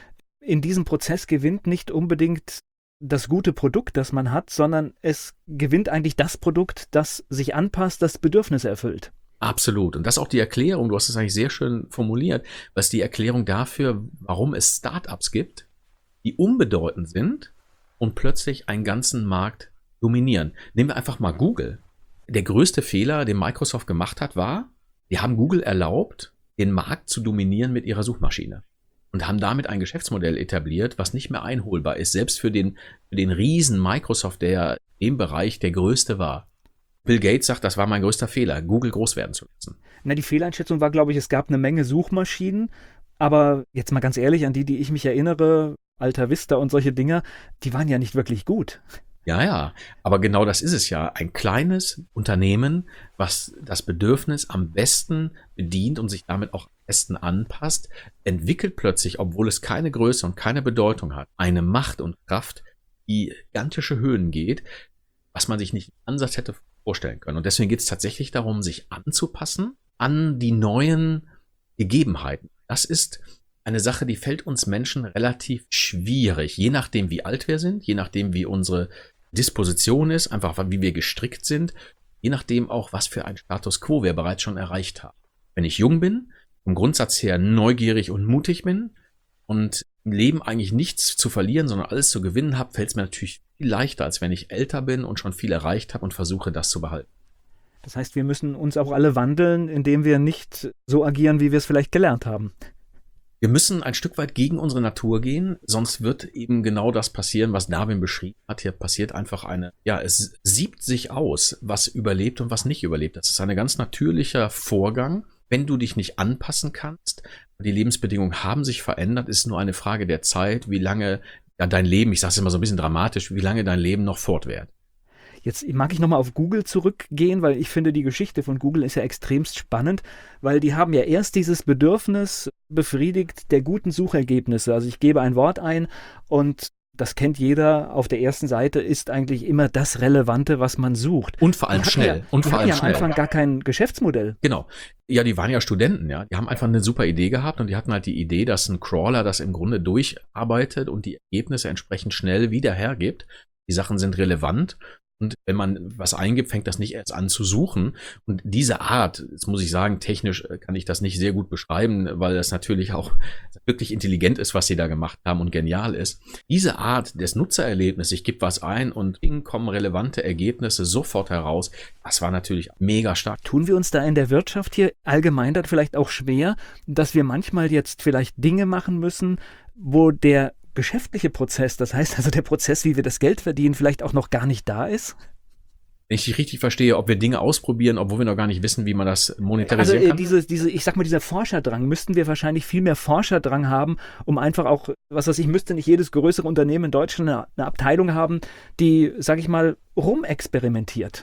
in diesem Prozess gewinnt nicht unbedingt das gute Produkt, das man hat, sondern es gewinnt eigentlich das Produkt, das sich anpasst, das Bedürfnisse erfüllt. Absolut. Und das ist auch die Erklärung, du hast es eigentlich sehr schön formuliert, was die Erklärung dafür, warum es Startups gibt, die unbedeutend sind und plötzlich einen ganzen Markt dominieren. Nehmen wir einfach mal Google. Der größte Fehler, den Microsoft gemacht hat, war, die haben Google erlaubt, den Markt zu dominieren mit ihrer Suchmaschine. Und haben damit ein Geschäftsmodell etabliert, was nicht mehr einholbar ist, selbst für den Riesen Microsoft, der im Bereich der größte war. Bill Gates sagt, das war mein größter Fehler, Google groß werden zu lassen. Na, die Fehleinschätzung war, glaube ich, es gab eine Menge Suchmaschinen, aber jetzt mal ganz ehrlich, an die ich mich erinnere, Alta Vista und solche Dinger, die waren ja nicht wirklich gut. Ja, aber genau das ist es ja. Ein kleines Unternehmen, was das Bedürfnis am besten bedient und sich damit auch am besten anpasst, entwickelt plötzlich, obwohl es keine Größe und keine Bedeutung hat, eine Macht und Kraft, die gigantische Höhen geht, was man sich nicht im Ansatz hätte vorstellen können. Und deswegen geht es tatsächlich darum, sich anzupassen an die neuen Gegebenheiten. Das ist eine Sache, die fällt uns Menschen relativ schwierig, je nachdem, wie alt wir sind, je nachdem, wie unsere Disposition ist, einfach wie wir gestrickt sind, je nachdem auch, was für ein Status quo wir bereits schon erreicht haben. Wenn ich jung bin, vom Grundsatz her neugierig und mutig bin und im Leben eigentlich nichts zu verlieren, sondern alles zu gewinnen habe, fällt es mir natürlich viel leichter, als wenn ich älter bin und schon viel erreicht habe und versuche, das zu behalten. Das heißt, wir müssen uns auch alle wandeln, indem wir nicht so agieren, wie wir es vielleicht gelernt haben. Wir müssen ein Stück weit gegen unsere Natur gehen, sonst wird eben genau das passieren, was Darwin beschrieben hat. Hier passiert einfach es siebt sich aus, was überlebt und was nicht überlebt. Das ist ein ganz natürlicher Vorgang. Wenn du dich nicht anpassen kannst, die Lebensbedingungen haben sich verändert, ist nur eine Frage der Zeit, wie lange dein Leben, ich sage es immer so ein bisschen dramatisch, wie lange dein Leben noch fortwährt. Jetzt mag ich nochmal auf Google zurückgehen, weil ich finde, die Geschichte von Google ist ja extremst spannend, weil die haben ja erst dieses Bedürfnis befriedigt der guten Suchergebnisse. Also ich gebe ein Wort ein und das kennt jeder, auf der ersten Seite ist eigentlich immer das Relevante, was man sucht. Und vor allem schnell. Die hatten ja am Anfang gar kein Geschäftsmodell. Genau. Ja, die waren ja Studenten, ja. Die haben einfach eine super Idee gehabt und die hatten halt die Idee, dass ein Crawler das im Grunde durcharbeitet und die Ergebnisse entsprechend schnell wieder hergibt. Die Sachen sind relevant. Und wenn man was eingibt, fängt das nicht erst an zu suchen. Und diese Art, jetzt muss ich sagen, technisch kann ich das nicht sehr gut beschreiben, weil das natürlich auch wirklich intelligent ist, was sie da gemacht haben und genial ist. Diese Art des Nutzererlebnisses, ich gebe was ein und kommen relevante Ergebnisse sofort heraus, das war natürlich mega stark. Tun wir uns da in der Wirtschaft hier allgemein dann vielleicht auch schwer, dass wir manchmal jetzt vielleicht Dinge machen müssen, wo der geschäftliche Prozess, das heißt also der Prozess, wie wir das Geld verdienen, vielleicht auch noch gar nicht da ist? Wenn ich dich richtig verstehe, ob wir Dinge ausprobieren, obwohl wir noch gar nicht wissen, wie man das monetarisieren kann? Ich sag mal, dieser Forscherdrang, müssten wir wahrscheinlich viel mehr Forscherdrang haben, um einfach auch, müsste nicht jedes größere Unternehmen in Deutschland eine Abteilung haben, die, sag ich mal, rumexperimentiert.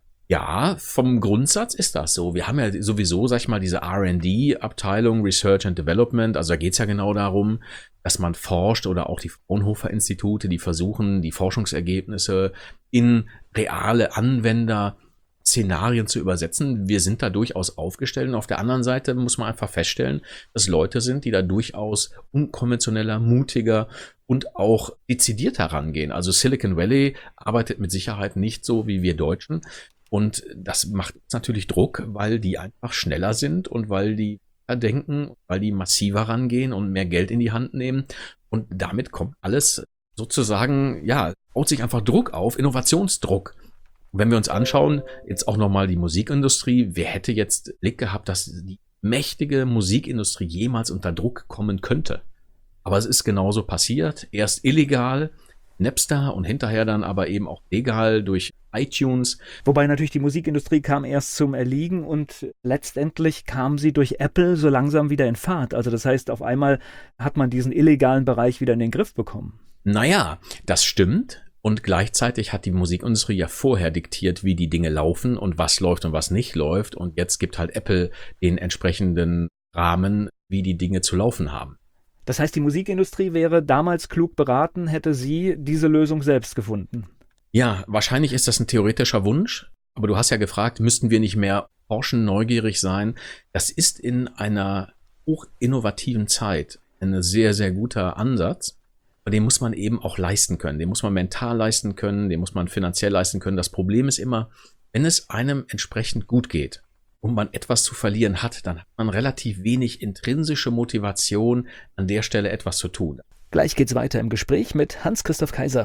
Ja, vom Grundsatz ist das so. Wir haben ja sowieso, sag ich mal, diese R&D-Abteilung, Research and Development. Also da geht's ja genau darum, dass man forscht oder auch die Fraunhofer-Institute, die versuchen, die Forschungsergebnisse in reale Anwenderszenarien zu übersetzen. Wir sind da durchaus aufgestellt. Und auf der anderen Seite muss man einfach feststellen, dass Leute sind, die da durchaus unkonventioneller, mutiger und auch dezidiert herangehen. Also Silicon Valley arbeitet mit Sicherheit nicht so wie wir Deutschen. Und das macht natürlich Druck, weil die einfach schneller sind und weil die denken, weil die massiver rangehen und mehr Geld in die Hand nehmen. Und damit kommt alles sozusagen, baut sich einfach Druck auf, Innovationsdruck. Und wenn wir uns anschauen, jetzt auch nochmal die Musikindustrie, wer hätte jetzt Blick gehabt, dass die mächtige Musikindustrie jemals unter Druck kommen könnte? Aber es ist genauso passiert. Erst illegal, Napster und hinterher dann aber eben auch legal durch iTunes. Wobei natürlich die Musikindustrie kam erst zum Erliegen und letztendlich kam sie durch Apple so langsam wieder in Fahrt. Also das heißt, auf einmal hat man diesen illegalen Bereich wieder in den Griff bekommen. Naja, das stimmt. Und gleichzeitig hat die Musikindustrie ja vorher diktiert, wie die Dinge laufen und was läuft und was nicht läuft. Und jetzt gibt halt Apple den entsprechenden Rahmen, wie die Dinge zu laufen haben. Das heißt, die Musikindustrie wäre damals klug beraten, hätte sie diese Lösung selbst gefunden. Ja, wahrscheinlich ist das ein theoretischer Wunsch, aber du hast ja gefragt, müssten wir nicht mehr forschen, neugierig sein? Das ist in einer hochinnovativen Zeit ein sehr, sehr guter Ansatz. Aber den muss man eben auch leisten können. Den muss man mental leisten können, den muss man finanziell leisten können. Das Problem ist immer, wenn es einem entsprechend gut geht und man etwas zu verlieren hat, dann hat man relativ wenig intrinsische Motivation, an der Stelle etwas zu tun. Gleich geht's weiter im Gespräch mit Hans-Christoph Kaiser.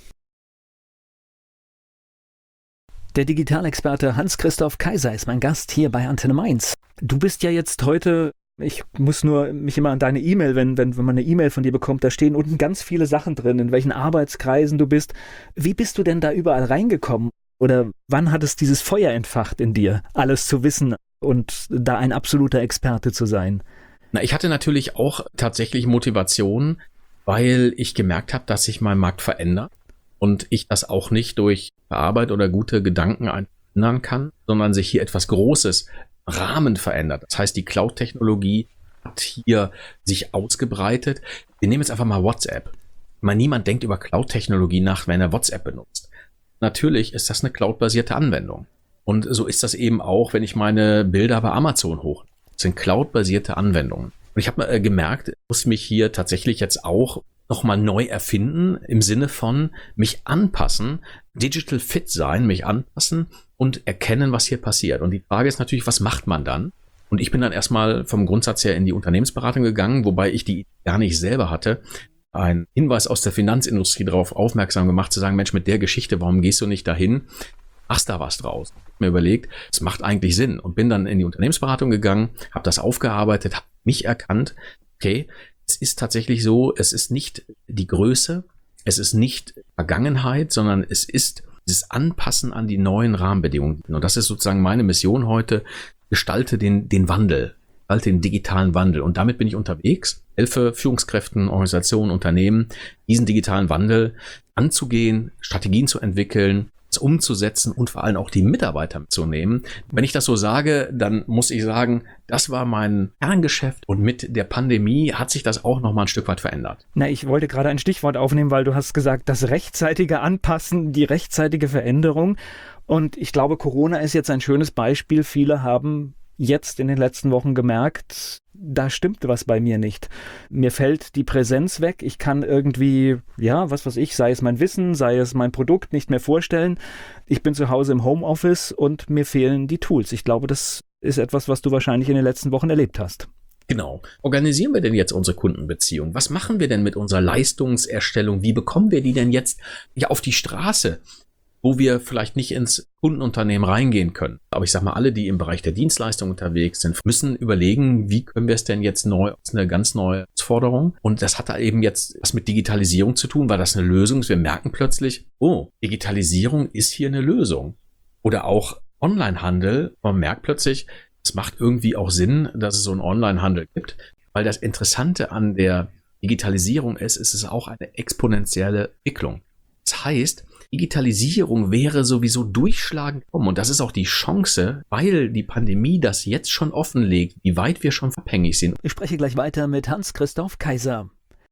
Der Digitalexperte Hans-Christoph Kaiser ist mein Gast hier bei Antenne Mainz. Du bist ja jetzt heute, ich muss nur mich immer an deine E-Mail, wenn man eine E-Mail von dir bekommt, da stehen unten ganz viele Sachen drin, in welchen Arbeitskreisen du bist. Wie bist du denn da überall reingekommen? Oder wann hat es dieses Feuer entfacht in dir, alles zu wissen und da ein absoluter Experte zu sein? Na, ich hatte natürlich auch tatsächlich Motivation, weil ich gemerkt habe, dass sich mein Markt verändert und ich das auch nicht durch Arbeit oder gute Gedanken ändern kann, sondern sich hier etwas Großes Rahmen verändert. Das heißt, die Cloud-Technologie hat hier sich ausgebreitet. Wir nehmen jetzt einfach mal WhatsApp. Niemand denkt über Cloud-Technologie nach, wenn er WhatsApp benutzt. Natürlich ist das eine Cloud-basierte Anwendung. Und so ist das eben auch, wenn ich meine Bilder bei Amazon hochlade. Das sind Cloud-basierte Anwendungen. Und ich habe gemerkt, ich muss mich hier tatsächlich jetzt auch nochmal neu erfinden, im Sinne von mich anpassen, digital fit sein, mich anpassen und erkennen, was hier passiert. Und die Frage ist natürlich, was macht man dann? Und ich bin dann erstmal vom Grundsatz her in die Unternehmensberatung gegangen, wobei ich die gar nicht selber hatte. Ein Hinweis aus der Finanzindustrie darauf aufmerksam gemacht, zu sagen, Mensch, mit der Geschichte, warum gehst du nicht dahin? Machst da was draus? Ich hab mir überlegt, es macht eigentlich Sinn und bin dann in die Unternehmensberatung gegangen, habe das aufgearbeitet, habe mich erkannt, okay, es ist tatsächlich so, es ist nicht die Größe, es ist nicht Vergangenheit, sondern es ist dieses Anpassen an die neuen Rahmenbedingungen. Und das ist sozusagen meine Mission heute, gestalte den Wandel, gestalte den digitalen Wandel. Und damit bin ich unterwegs, helfe Führungskräften, Organisationen, Unternehmen, diesen digitalen Wandel anzugehen, Strategien zu entwickeln, es umzusetzen und vor allem auch die Mitarbeiter mitzunehmen. Wenn ich das so sage, dann muss ich sagen, das war mein Kerngeschäft und mit der Pandemie hat sich das auch noch mal ein Stück weit verändert. Na, ich wollte gerade ein Stichwort aufnehmen, weil du hast gesagt, das rechtzeitige Anpassen, die rechtzeitige Veränderung. Und ich glaube, Corona ist jetzt ein schönes Beispiel. Viele haben jetzt in den letzten Wochen gemerkt, da stimmt was bei mir nicht. Mir fällt die Präsenz weg. Ich kann irgendwie, ja, was weiß ich, sei es mein Wissen, sei es mein Produkt, nicht mehr vorstellen. Ich bin zu Hause im Homeoffice und mir fehlen die Tools. Ich glaube, das ist etwas, was du wahrscheinlich in den letzten Wochen erlebt hast. Genau. Organisieren wir denn jetzt unsere Kundenbeziehung? Was machen wir denn mit unserer Leistungserstellung? Wie bekommen wir die denn jetzt auf die Straße, wo wir vielleicht nicht ins Kundenunternehmen reingehen können? Aber ich sag mal, alle, die im Bereich der Dienstleistung unterwegs sind, müssen überlegen, wie können wir es denn jetzt neu, das ist eine ganz neue Herausforderung. Und das hat da eben jetzt was mit Digitalisierung zu tun. War das eine Lösung? Wir merken plötzlich, oh, Digitalisierung ist hier eine Lösung. Oder auch Onlinehandel. Man merkt plötzlich, es macht irgendwie auch Sinn, dass es so einen Onlinehandel gibt. Weil das Interessante an der Digitalisierung ist, ist es auch eine exponentielle Entwicklung. Das heißt, Digitalisierung wäre sowieso durchschlagend kommen. Und das ist auch die Chance, weil die Pandemie das jetzt schon offenlegt, wie weit wir schon abhängig sind. Ich spreche gleich weiter mit Hans-Christoph Kaiser.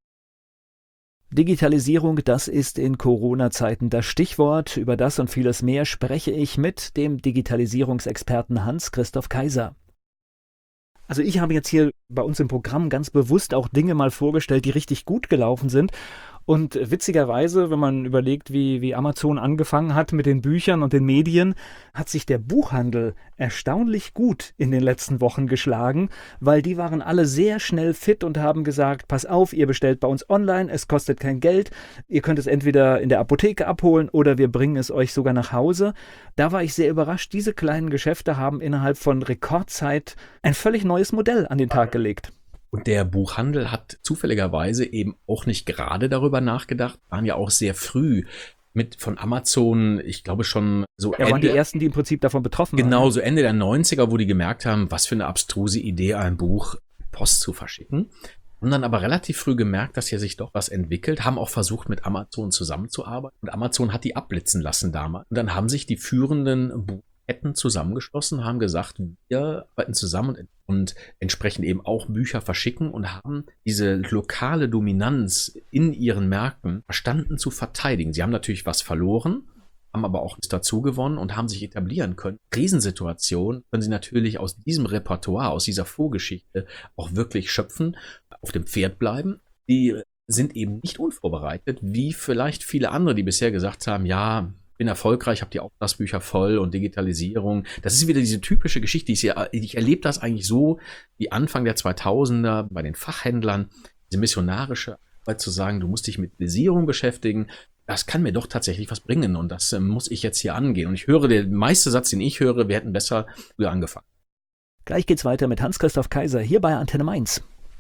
Digitalisierung, das ist in Corona-Zeiten das Stichwort. Über das und vieles mehr spreche ich mit dem Digitalisierungsexperten Hans-Christoph Kaiser. Also ich habe jetzt hier bei uns im Programm ganz bewusst auch Dinge mal vorgestellt, die richtig gut gelaufen sind. Und witzigerweise, wenn man überlegt, wie Amazon angefangen hat mit den Büchern und den Medien, hat sich der Buchhandel erstaunlich gut in den letzten Wochen geschlagen, weil die waren alle sehr schnell fit und haben gesagt, pass auf, ihr bestellt bei uns online, es kostet kein Geld, ihr könnt es entweder in der Apotheke abholen oder wir bringen es euch sogar nach Hause. Da war ich sehr überrascht, diese kleinen Geschäfte haben innerhalb von Rekordzeit ein völlig neues Modell an den Tag gelegt. Und der Buchhandel hat zufälligerweise eben auch nicht gerade darüber nachgedacht, waren ja auch sehr früh mit von Amazon, ich glaube schon so Ende. Waren die ersten, die im Prinzip davon betroffen waren. Genau, so Ende der 90er, wo die gemerkt haben, was für eine abstruse Idee, ein Buch Post zu verschicken. Haben dann aber relativ früh gemerkt, dass hier sich doch was entwickelt, haben auch versucht, mit Amazon zusammenzuarbeiten. Und Amazon hat die abblitzen lassen damals. Und dann haben sich die führenden Buchketten zusammengeschlossen, haben gesagt, wir arbeiten zusammen und entsprechend eben auch Bücher verschicken und haben diese lokale Dominanz in ihren Märkten verstanden zu verteidigen. Sie haben natürlich was verloren, haben aber auch dazu gewonnen und haben sich etablieren können. Krisensituationen können sie natürlich aus diesem Repertoire, aus dieser Vorgeschichte auch wirklich schöpfen, auf dem Pferd bleiben. Die sind eben nicht unvorbereitet, wie vielleicht viele andere, die bisher gesagt haben, ja, bin erfolgreich, habe die Auftragsbücher voll und Digitalisierung. Das ist wieder diese typische Geschichte. Ich erlebe das eigentlich so wie Anfang der 2000er bei den Fachhändlern, diese missionarische Arbeit zu sagen, du musst dich mit Visierung beschäftigen. Das kann mir doch tatsächlich was bringen und das muss ich jetzt hier angehen. Und ich höre, der meiste Satz, den ich höre, wir hätten besser früher angefangen. Gleich geht's weiter mit Hans-Christoph Kaiser hier bei Antenne Mainz.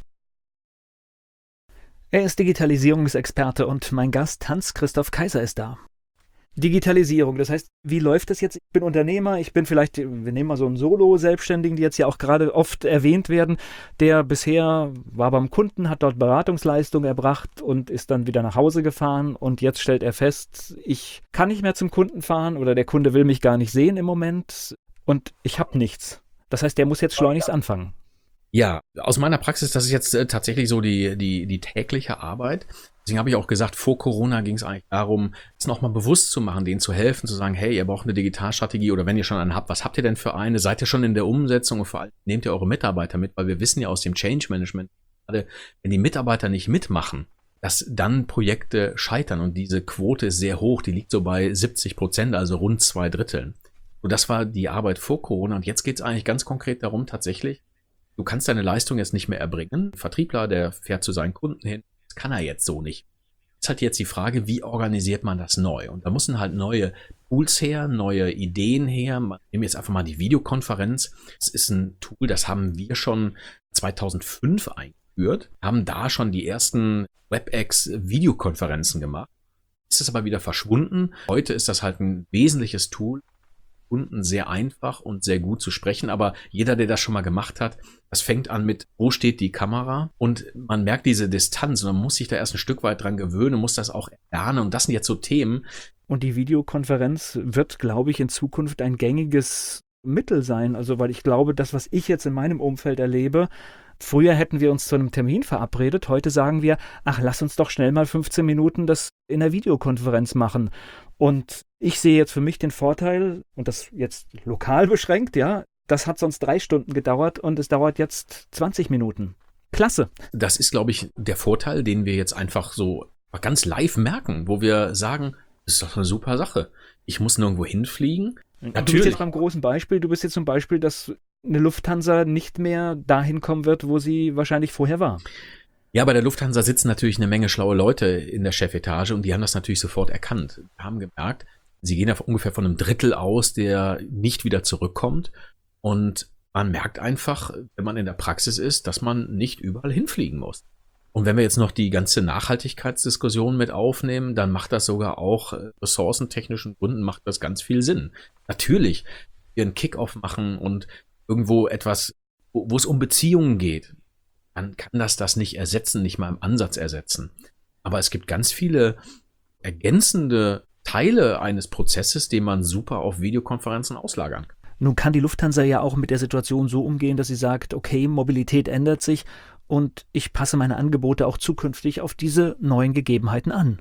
Er ist Digitalisierungsexperte und mein Gast Hans-Christoph Kaiser ist da. Digitalisierung, das heißt, wie läuft das jetzt? Ich bin Unternehmer, ich bin vielleicht, wir nehmen mal so einen Solo-Selbstständigen, die jetzt ja auch gerade oft erwähnt werden, der bisher war beim Kunden, hat dort Beratungsleistung erbracht und ist dann wieder nach Hause gefahren und jetzt stellt er fest, ich kann nicht mehr zum Kunden fahren oder der Kunde will mich gar nicht sehen im Moment und ich habe nichts. Das heißt, der muss jetzt schleunigst anfangen. Ja, aus meiner Praxis, das ist jetzt tatsächlich so die tägliche Arbeit. Deswegen habe ich auch gesagt, vor Corona ging es eigentlich darum, es nochmal bewusst zu machen, denen zu helfen, zu sagen, hey, ihr braucht eine Digitalstrategie oder wenn ihr schon eine habt, was habt ihr denn für eine? Seid ihr schon in der Umsetzung und vor allem nehmt ihr eure Mitarbeiter mit, weil wir wissen ja aus dem Change Management, gerade wenn die Mitarbeiter nicht mitmachen, dass dann Projekte scheitern und diese Quote ist sehr hoch, die liegt so bei 70%, also rund 2/3. Und das war die Arbeit vor Corona und jetzt geht es eigentlich ganz konkret darum, tatsächlich, du kannst deine Leistung jetzt nicht mehr erbringen. Ein Vertriebler, der fährt zu seinen Kunden hin, das kann er jetzt so nicht. Ist halt jetzt die Frage, wie organisiert man das neu? Und da müssen halt neue Tools her, neue Ideen her. Nehmen wir jetzt einfach mal die Videokonferenz. Das ist ein Tool, das haben wir schon 2005 eingeführt, haben da schon die ersten WebEx-Videokonferenzen gemacht. Ist das aber wieder verschwunden. Heute ist das halt ein wesentliches Tool, Kunden sehr einfach und sehr gut zu sprechen, aber jeder, der das schon mal gemacht hat, das fängt an mit, wo steht die Kamera? Und man merkt diese Distanz und man muss sich da erst ein Stück weit dran gewöhnen, muss das auch lernen und das sind jetzt so Themen. Und die Videokonferenz wird, glaube ich, in Zukunft ein gängiges Mittel sein, also weil ich glaube, das, was ich jetzt in meinem Umfeld erlebe, früher hätten wir uns zu einem Termin verabredet, heute sagen wir, ach, lass uns doch schnell mal 15 Minuten das in der Videokonferenz machen. Und ich sehe jetzt für mich den Vorteil, und das jetzt lokal beschränkt, ja, das hat sonst 3 Stunden gedauert und es dauert jetzt 20 Minuten. Klasse. Das ist, glaube ich, der Vorteil, den wir jetzt einfach so ganz live merken, wo wir sagen, das ist doch eine super Sache. Ich muss nirgendwo hinfliegen. Natürlich. Du bist jetzt beim großen Beispiel, du bist jetzt zum Beispiel, dass eine Lufthansa nicht mehr dahin kommen wird, wo sie wahrscheinlich vorher war. Ja, bei der Lufthansa sitzen natürlich eine Menge schlaue Leute in der Chefetage und die haben das natürlich sofort erkannt. Wir haben gemerkt, sie gehen ja ungefähr von einem Drittel aus, der nicht wieder zurückkommt. Und man merkt einfach, wenn man in der Praxis ist, dass man nicht überall hinfliegen muss. Und wenn wir jetzt noch die ganze Nachhaltigkeitsdiskussion mit aufnehmen, dann macht das sogar auch ressourcentechnischen Gründen macht das ganz viel Sinn. Natürlich, wir einen Kick-Off machen und irgendwo etwas, wo es um Beziehungen geht, dann kann das nicht ersetzen, nicht mal im Ansatz ersetzen. Aber es gibt ganz viele ergänzende Teile eines Prozesses, den man super auf Videokonferenzen auslagern kann. Nun kann die Lufthansa ja auch mit der Situation so umgehen, dass sie sagt, okay, Mobilität ändert sich und ich passe meine Angebote auch zukünftig auf diese neuen Gegebenheiten an.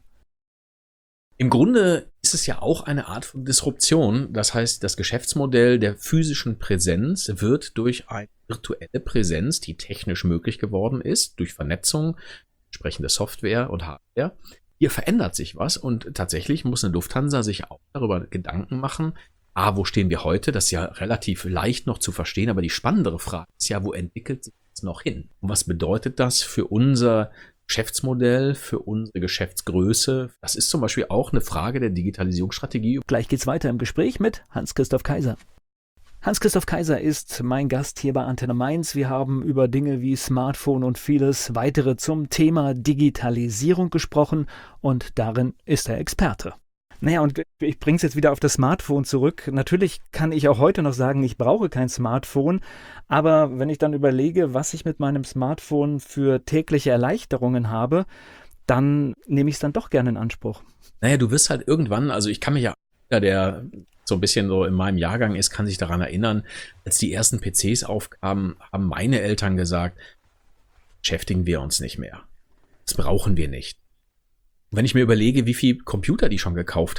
Im Grunde ist es ja auch eine Art von Disruption. Das heißt, das Geschäftsmodell der physischen Präsenz wird durch eine virtuelle Präsenz, die technisch möglich geworden ist, durch Vernetzung, entsprechende Software und Hardware. Hier verändert sich was und tatsächlich muss eine Lufthansa sich auch darüber Gedanken machen, wo stehen wir heute? Das ist ja relativ leicht noch zu verstehen, aber die spannendere Frage ist ja, wo entwickelt sich das noch hin? Und was bedeutet das für unser Geschäftsmodell, für unsere Geschäftsgröße? Das ist zum Beispiel auch eine Frage der Digitalisierungsstrategie. Gleich geht's weiter im Gespräch mit Hans-Christoph Kaiser. Hans-Christoph Kaiser ist mein Gast hier bei Antenne Mainz. Wir haben über Dinge wie Smartphone und vieles weitere zum Thema Digitalisierung gesprochen und darin ist er Experte. Naja, und ich bringe es jetzt wieder auf das Smartphone zurück. Natürlich kann ich auch heute noch sagen, ich brauche kein Smartphone. Aber wenn ich dann überlege, was ich mit meinem Smartphone für tägliche Erleichterungen habe, dann nehme ich es dann doch gerne in Anspruch. Naja, du wirst halt irgendwann, also ich kann mich ja, der so ein bisschen so in meinem Jahrgang ist, kann sich daran erinnern, als die ersten PCs aufkamen, haben meine Eltern gesagt, beschäftigen wir uns nicht mehr. Das brauchen wir nicht. Wenn ich mir überlege, wie viel Computer die schon gekauft haben,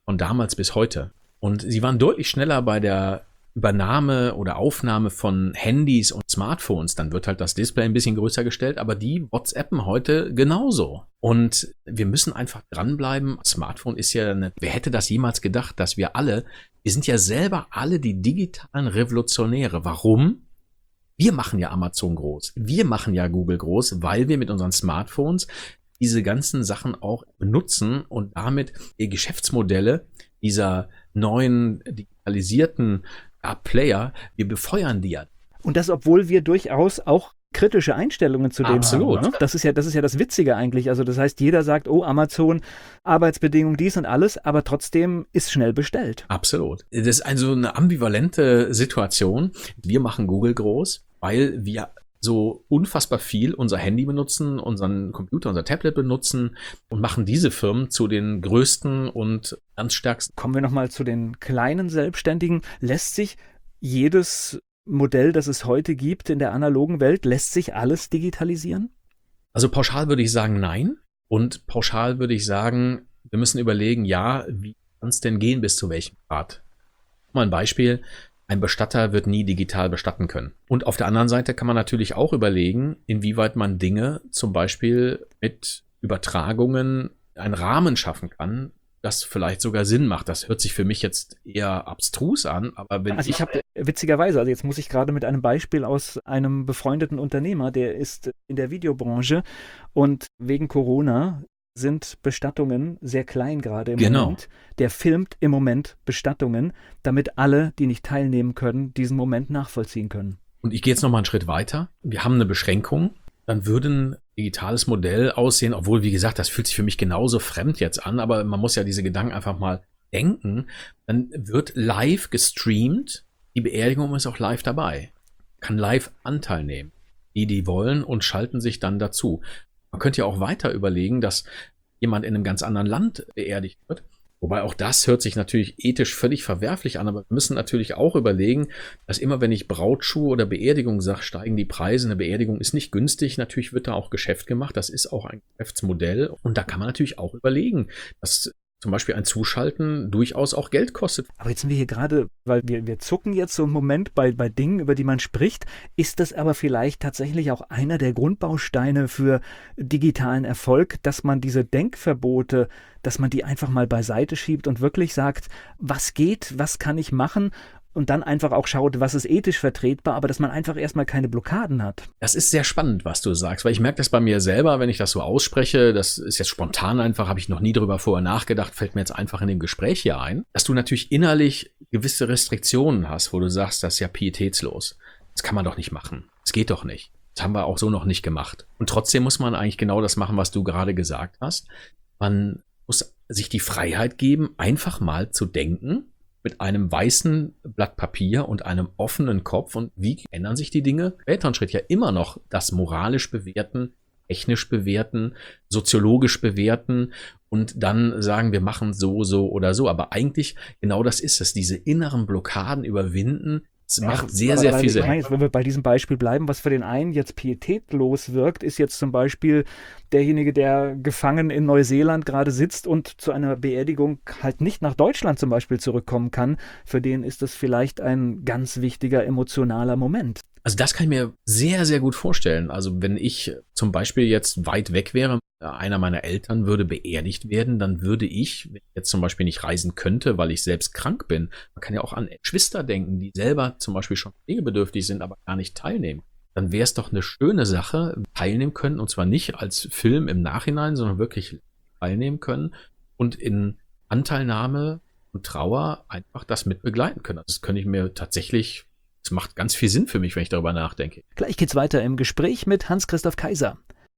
von damals bis heute. Und sie waren deutlich schneller bei der Übernahme oder Aufnahme von Handys und Smartphones. Dann wird halt das Display ein bisschen größer gestellt, aber die WhatsAppen heute genauso. Und wir müssen einfach dranbleiben. Smartphone ist ja wer hätte das jemals gedacht, dass wir sind ja selber alle die digitalen Revolutionäre. Warum? Wir machen ja Amazon groß. Wir machen ja Google groß, weil wir mit unseren Smartphones diese ganzen Sachen auch benutzen und damit die Geschäftsmodelle dieser neuen digitalisierten Player, wir befeuern die ja. Und das, obwohl wir durchaus auch kritische Einstellungen zu dem Absolut. haben. Ne? Das ist ja das Witzige eigentlich. Also das heißt, jeder sagt, oh, Amazon, Arbeitsbedingungen, dies und alles, aber trotzdem ist schnell bestellt. Absolut. Das ist also eine ambivalente Situation. Wir machen Google groß, weil wir so unfassbar viel unser Handy benutzen, unseren Computer, unser Tablet benutzen und machen diese Firmen zu den größten und ganz stärksten. Kommen wir nochmal zu den kleinen Selbstständigen. Lässt sich jedes Modell, das es heute gibt in der analogen Welt, lässt sich alles digitalisieren? Also pauschal würde ich sagen, nein. Und pauschal würde ich sagen, wir müssen überlegen, ja, wie kann es denn gehen, bis zu welchem Grad? Mal ein Beispiel. Ein Bestatter wird nie digital bestatten können. Und auf der anderen Seite kann man natürlich auch überlegen, inwieweit man Dinge zum Beispiel mit Übertragungen einen Rahmen schaffen kann, das vielleicht sogar Sinn macht. Das hört sich für mich jetzt eher abstrus an, aber wenn ich habe witzigerweise, also jetzt muss ich gerade mit einem Beispiel aus einem befreundeten Unternehmer, der ist in der Videobranche und wegen Corona sind Bestattungen sehr klein gerade im Moment. Der filmt im Moment Bestattungen, damit alle, die nicht teilnehmen können, diesen Moment nachvollziehen können. Und ich gehe jetzt noch mal einen Schritt weiter. Wir haben eine Beschränkung. Dann würde ein digitales Modell aussehen, obwohl, wie gesagt, das fühlt sich für mich genauso fremd jetzt an, aber man muss ja diese Gedanken einfach mal denken. Dann wird live gestreamt. Die Beerdigung ist auch live dabei. Kann live Anteil nehmen. Die wollen und schalten sich dann dazu. Man könnte ja auch weiter überlegen, dass jemand in einem ganz anderen Land beerdigt wird. Wobei auch das hört sich natürlich ethisch völlig verwerflich an, aber wir müssen natürlich auch überlegen, dass immer, wenn ich Brautschuhe oder Beerdigung sage, steigen die Preise. Eine Beerdigung ist nicht günstig. Natürlich wird da auch Geschäft gemacht. Das ist auch ein Geschäftsmodell. Und da kann man natürlich auch überlegen, dass zum Beispiel ein Zuschalten durchaus auch Geld kostet. Aber jetzt sind wir hier gerade, weil wir zucken jetzt so einen Moment bei Dingen, über die man spricht. Ist das aber vielleicht tatsächlich auch einer der Grundbausteine für digitalen Erfolg, dass man diese Denkverbote, dass man die einfach mal beiseite schiebt und wirklich sagt, was geht, was kann ich machen? Und dann einfach auch schaut, was ist ethisch vertretbar, aber dass man einfach erstmal keine Blockaden hat. Das ist sehr spannend, was du sagst, weil ich merke das bei mir selber, wenn ich das so ausspreche, das ist jetzt spontan einfach, habe ich noch nie drüber vorher nachgedacht, fällt mir jetzt einfach in dem Gespräch hier ein, dass du natürlich innerlich gewisse Restriktionen hast, wo du sagst, das ist ja pietätslos. Das kann man doch nicht machen. Das geht doch nicht. Das haben wir auch so noch nicht gemacht. Und trotzdem muss man eigentlich genau das machen, was du gerade gesagt hast. Man muss sich die Freiheit geben, einfach mal zu denken, mit einem weißen Blatt Papier und einem offenen Kopf. Und wie ändern sich die Dinge? Späteren Schritt ja immer noch das moralisch bewerten, technisch bewerten, soziologisch bewerten und dann sagen, wir machen so oder so. Aber eigentlich genau das ist es, diese inneren Blockaden überwinden. Es macht sehr viel Sinn. Wenn wir bei diesem Beispiel bleiben, was für den einen jetzt pietätlos wirkt, ist jetzt zum Beispiel derjenige, der gefangen in Neuseeland gerade sitzt und zu einer Beerdigung halt nicht nach Deutschland zum Beispiel zurückkommen kann. Für den ist das vielleicht ein ganz wichtiger emotionaler Moment. Also das kann ich mir sehr gut vorstellen. Also wenn ich zum Beispiel jetzt weit weg wäre, einer meiner Eltern würde beerdigt werden, dann würde ich, wenn ich jetzt zum Beispiel nicht reisen könnte, weil ich selbst krank bin, man kann ja auch an Geschwister denken, die selber zum Beispiel schon pflegebedürftig sind, aber gar nicht teilnehmen. Dann wäre es doch eine schöne Sache, teilnehmen können, und zwar nicht als Film im Nachhinein, sondern wirklich teilnehmen können und in Anteilnahme und Trauer einfach das mit begleiten können. Also das könnte ich mir tatsächlich, das macht ganz viel Sinn für mich, wenn ich darüber nachdenke. Gleich geht's weiter im Gespräch mit Hans-Christoph Kaiser.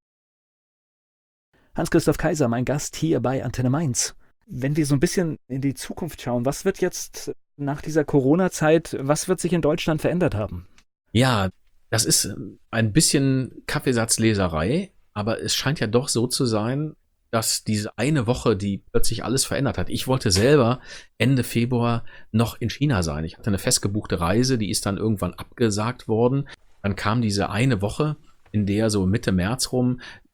Hans-Christoph Kaiser, mein Gast hier bei Antenne Mainz. Wenn wir so ein bisschen in die Zukunft schauen, was wird jetzt nach dieser Corona-Zeit, was wird sich in Deutschland verändert haben? Ja, das ist ein bisschen Kaffeesatzleserei, aber es scheint ja doch so zu sein, dass diese eine Woche, die plötzlich alles verändert hat. Ich wollte selber Ende Februar noch in China sein. Ich hatte eine festgebuchte Reise, die ist dann irgendwann abgesagt worden. Dann kam diese eine Woche, in der so Mitte März rum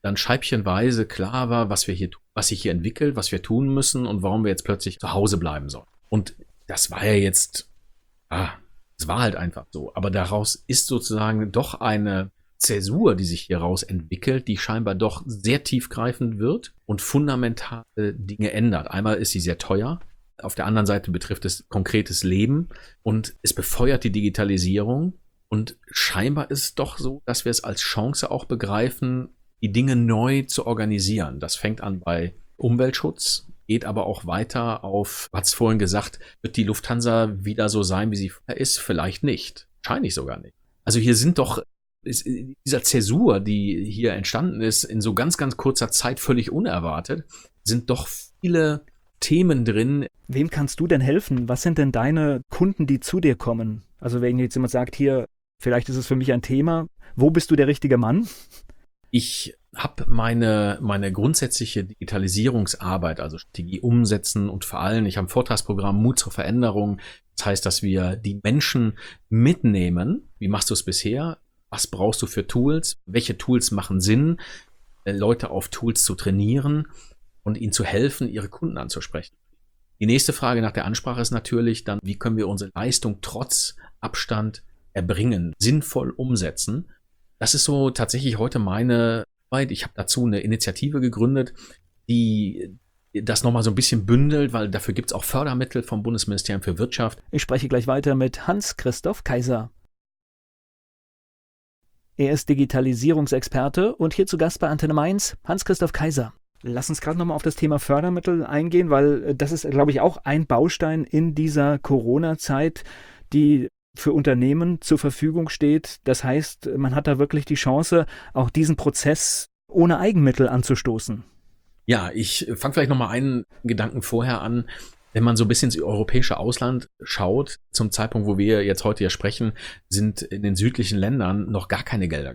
dann scheibchenweise klar war, was sich hier entwickelt, was wir tun müssen und warum wir jetzt plötzlich zu Hause bleiben sollen. Und das war ja jetzt, es war halt einfach so. Aber daraus ist sozusagen doch eine Zäsur, die sich hieraus entwickelt, die scheinbar doch sehr tiefgreifend wird und fundamentale Dinge ändert. Einmal ist sie sehr teuer. Auf der anderen Seite betrifft es konkretes Leben und es befeuert die Digitalisierung. Und scheinbar ist es doch so, dass wir es als Chance auch begreifen, die Dinge neu zu organisieren. Das fängt an bei Umweltschutz, geht aber auch weiter auf, du hast vorhin gesagt, wird die Lufthansa wieder so sein, wie sie vorher ist? Vielleicht nicht. Wahrscheinlich sogar nicht. Also hier sind doch dieser Zäsur, die hier entstanden ist, in so ganz, ganz kurzer Zeit völlig unerwartet, sind doch viele Themen drin. Wem kannst du denn helfen? Was sind denn deine Kunden, die zu dir kommen? Also wenn jetzt jemand sagt, hier, vielleicht ist es für mich ein Thema, wo bist du der richtige Mann? Ich habe meine grundsätzliche Digitalisierungsarbeit, also Strategie umsetzen und vor allem, ich habe ein Vortragsprogramm Mut zur Veränderung. Das heißt, dass wir die Menschen mitnehmen. Wie machst du es bisher? Was brauchst du für Tools? Welche Tools machen Sinn? Leute auf Tools zu trainieren und ihnen zu helfen, ihre Kunden anzusprechen. Die nächste Frage nach der Ansprache ist natürlich dann, wie können wir unsere Leistung trotz Abstand erbringen, sinnvoll umsetzen? Das ist so tatsächlich heute meine Arbeit. Ich habe dazu eine Initiative gegründet, die das nochmal so ein bisschen bündelt, weil dafür gibt es auch Fördermittel vom Bundesministerium für Wirtschaft. Ich spreche gleich weiter mit Hans-Christoph Kaiser. Er ist Digitalisierungsexperte und hier zu Gast bei Antenne Mainz, Hans-Christoph Kaiser. Lass uns gerade nochmal auf das Thema Fördermittel eingehen, weil das ist, glaube ich, auch ein Baustein in dieser Corona-Zeit, die für Unternehmen zur Verfügung steht. Das heißt, man hat da wirklich die Chance, auch diesen Prozess ohne Eigenmittel anzustoßen. Ja, ich fange vielleicht nochmal einen Gedanken vorher an. Wenn man so ein bisschen ins europäische Ausland schaut, zum Zeitpunkt, wo wir jetzt heute hier sprechen, sind in den südlichen Ländern noch gar keine Gelder.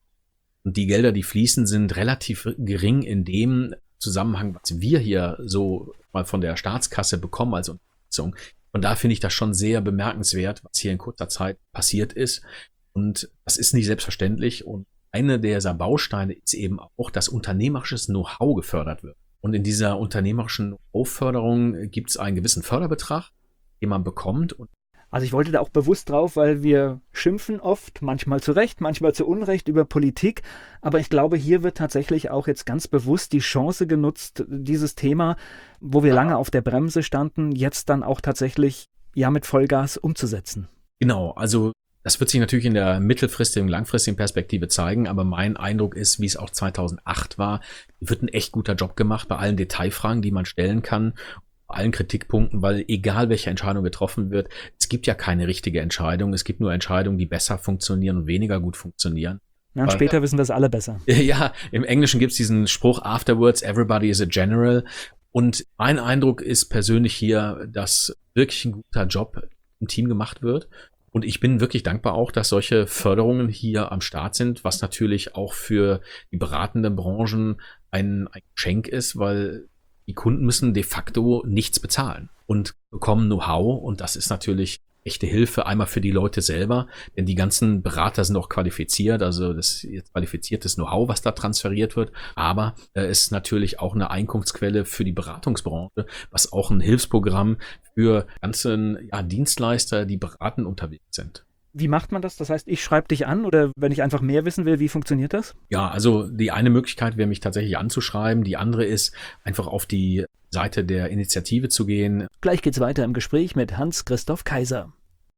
Und die Gelder, die fließen, sind relativ gering in dem Zusammenhang, was wir hier so mal von der Staatskasse bekommen als Unterstützung. Und da finde ich das schon sehr bemerkenswert, was hier in kurzer Zeit passiert ist. Und das ist nicht selbstverständlich. Und eine dieser Bausteine ist eben auch, dass unternehmerisches Know-how gefördert wird. Und in dieser unternehmerischen Know-how-Förderung gibt es einen gewissen Förderbetrag, den man bekommt. Also ich wollte da auch bewusst drauf, weil wir schimpfen oft, manchmal zu Recht, manchmal zu Unrecht über Politik. Aber ich glaube, hier wird tatsächlich auch jetzt ganz bewusst die Chance genutzt, dieses Thema, wo wir lange auf der Bremse standen, jetzt dann auch tatsächlich mit Vollgas umzusetzen. Genau, also das wird sich natürlich in der mittelfristigen, langfristigen Perspektive zeigen. Aber mein Eindruck ist, wie es auch 2008 war, wird ein echt guter Job gemacht bei allen Detailfragen, die man stellen kann. Allen Kritikpunkten, weil egal welche Entscheidung getroffen wird, es gibt ja keine richtige Entscheidung. Es gibt nur Entscheidungen, die besser funktionieren und weniger gut funktionieren. Ja, und später wissen wir es alle besser. Ja, im Englischen gibt es diesen Spruch, afterwards everybody is a general. Und mein Eindruck ist persönlich hier, dass wirklich ein guter Job im Team gemacht wird. Und ich bin wirklich dankbar auch, dass solche Förderungen hier am Start sind, was natürlich auch für die beratenden Branchen ein Geschenk ist, weil die Kunden müssen de facto nichts bezahlen und bekommen Know-how. Und das ist natürlich echte Hilfe, einmal für die Leute selber, denn die ganzen Berater sind auch qualifiziert, also das ist jetzt qualifiziertes Know-how, was da transferiert wird. Aber es ist natürlich auch eine Einkunftsquelle für die Beratungsbranche, was auch ein Hilfsprogramm für ganzen Dienstleister, die beratend unterwegs sind. Wie macht man das? Das heißt, ich schreibe dich an oder wenn ich einfach mehr wissen will, wie funktioniert das? Ja, also die eine Möglichkeit wäre, mich tatsächlich anzuschreiben. Die andere ist, einfach auf die Seite der Initiative zu gehen. Gleich geht's weiter im Gespräch mit Hans-Christoph Kaiser.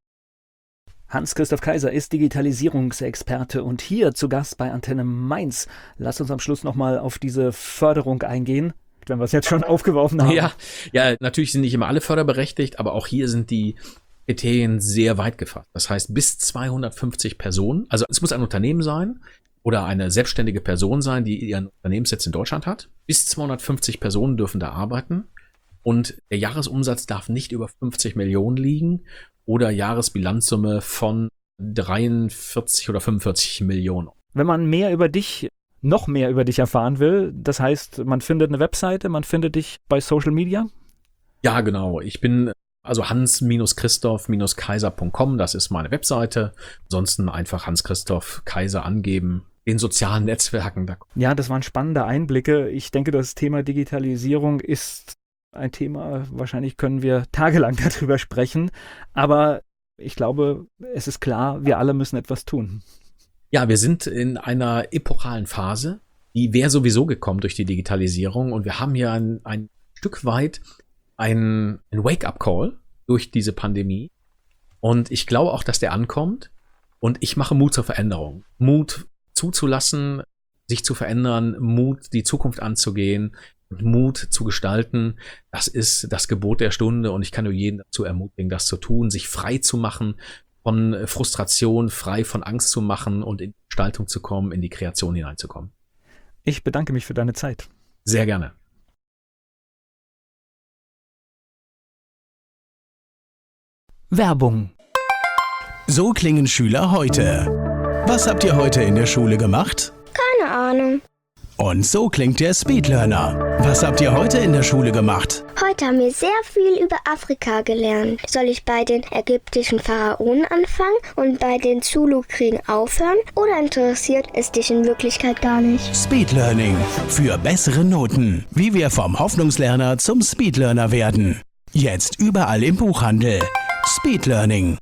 Hans-Christoph Kaiser ist Digitalisierungsexperte und hier zu Gast bei Antenne Mainz. Lass uns am Schluss nochmal auf diese Förderung eingehen, wenn wir es jetzt schon aufgeworfen haben. Ja, natürlich sind nicht immer alle förderberechtigt, aber auch hier sind die Kriterien sehr weit gefasst. Das heißt, bis 250 Personen, also es muss ein Unternehmen sein oder eine selbstständige Person sein, die ihren Unternehmenssitz in Deutschland hat. Bis 250 Personen dürfen da arbeiten und der Jahresumsatz darf nicht über 50 Millionen liegen oder Jahresbilanzsumme von 43 oder 45 Millionen. Wenn man noch mehr über dich erfahren will, das heißt, man findet eine Webseite, man findet dich bei Social Media? Ja, genau. Ich bin also hans-christoph-kaiser.com, das ist meine Webseite. Ansonsten einfach Hans-Christoph Kaiser angeben den sozialen Netzwerken. Ja, das waren spannende Einblicke. Ich denke, das Thema Digitalisierung ist ein Thema, wahrscheinlich können wir tagelang darüber sprechen, aber ich glaube, es ist klar, wir alle müssen etwas tun. Ja, wir sind in einer epochalen Phase, die wäre sowieso gekommen durch die Digitalisierung und wir haben hier ein Stück weit ein Wake-up-Call durch diese Pandemie und ich glaube auch, dass der ankommt und ich mache Mut zur Veränderung. Mut zuzulassen, sich zu verändern, Mut, die Zukunft anzugehen, Mut zu gestalten, das ist das Gebot der Stunde und ich kann nur jeden dazu ermutigen, das zu tun, sich frei zu machen von Frustration, frei von Angst zu machen und in die Gestaltung zu kommen, in die Kreation hineinzukommen. Ich bedanke mich für deine Zeit. Sehr gerne. Werbung. So klingen Schüler heute. Was habt ihr heute in der Schule gemacht? Keine Ahnung. Und so klingt der Speedlearner. Was habt ihr heute in der Schule gemacht? Heute haben wir sehr viel über Afrika gelernt. Soll ich bei den ägyptischen Pharaonen anfangen und bei den Zulu-Kriegen aufhören? Oder interessiert es dich in Wirklichkeit gar nicht? Speedlearning. Für bessere Noten. Wie wir vom Hoffnungslerner zum Speedlearner werden. Jetzt überall im Buchhandel. Speedlearning.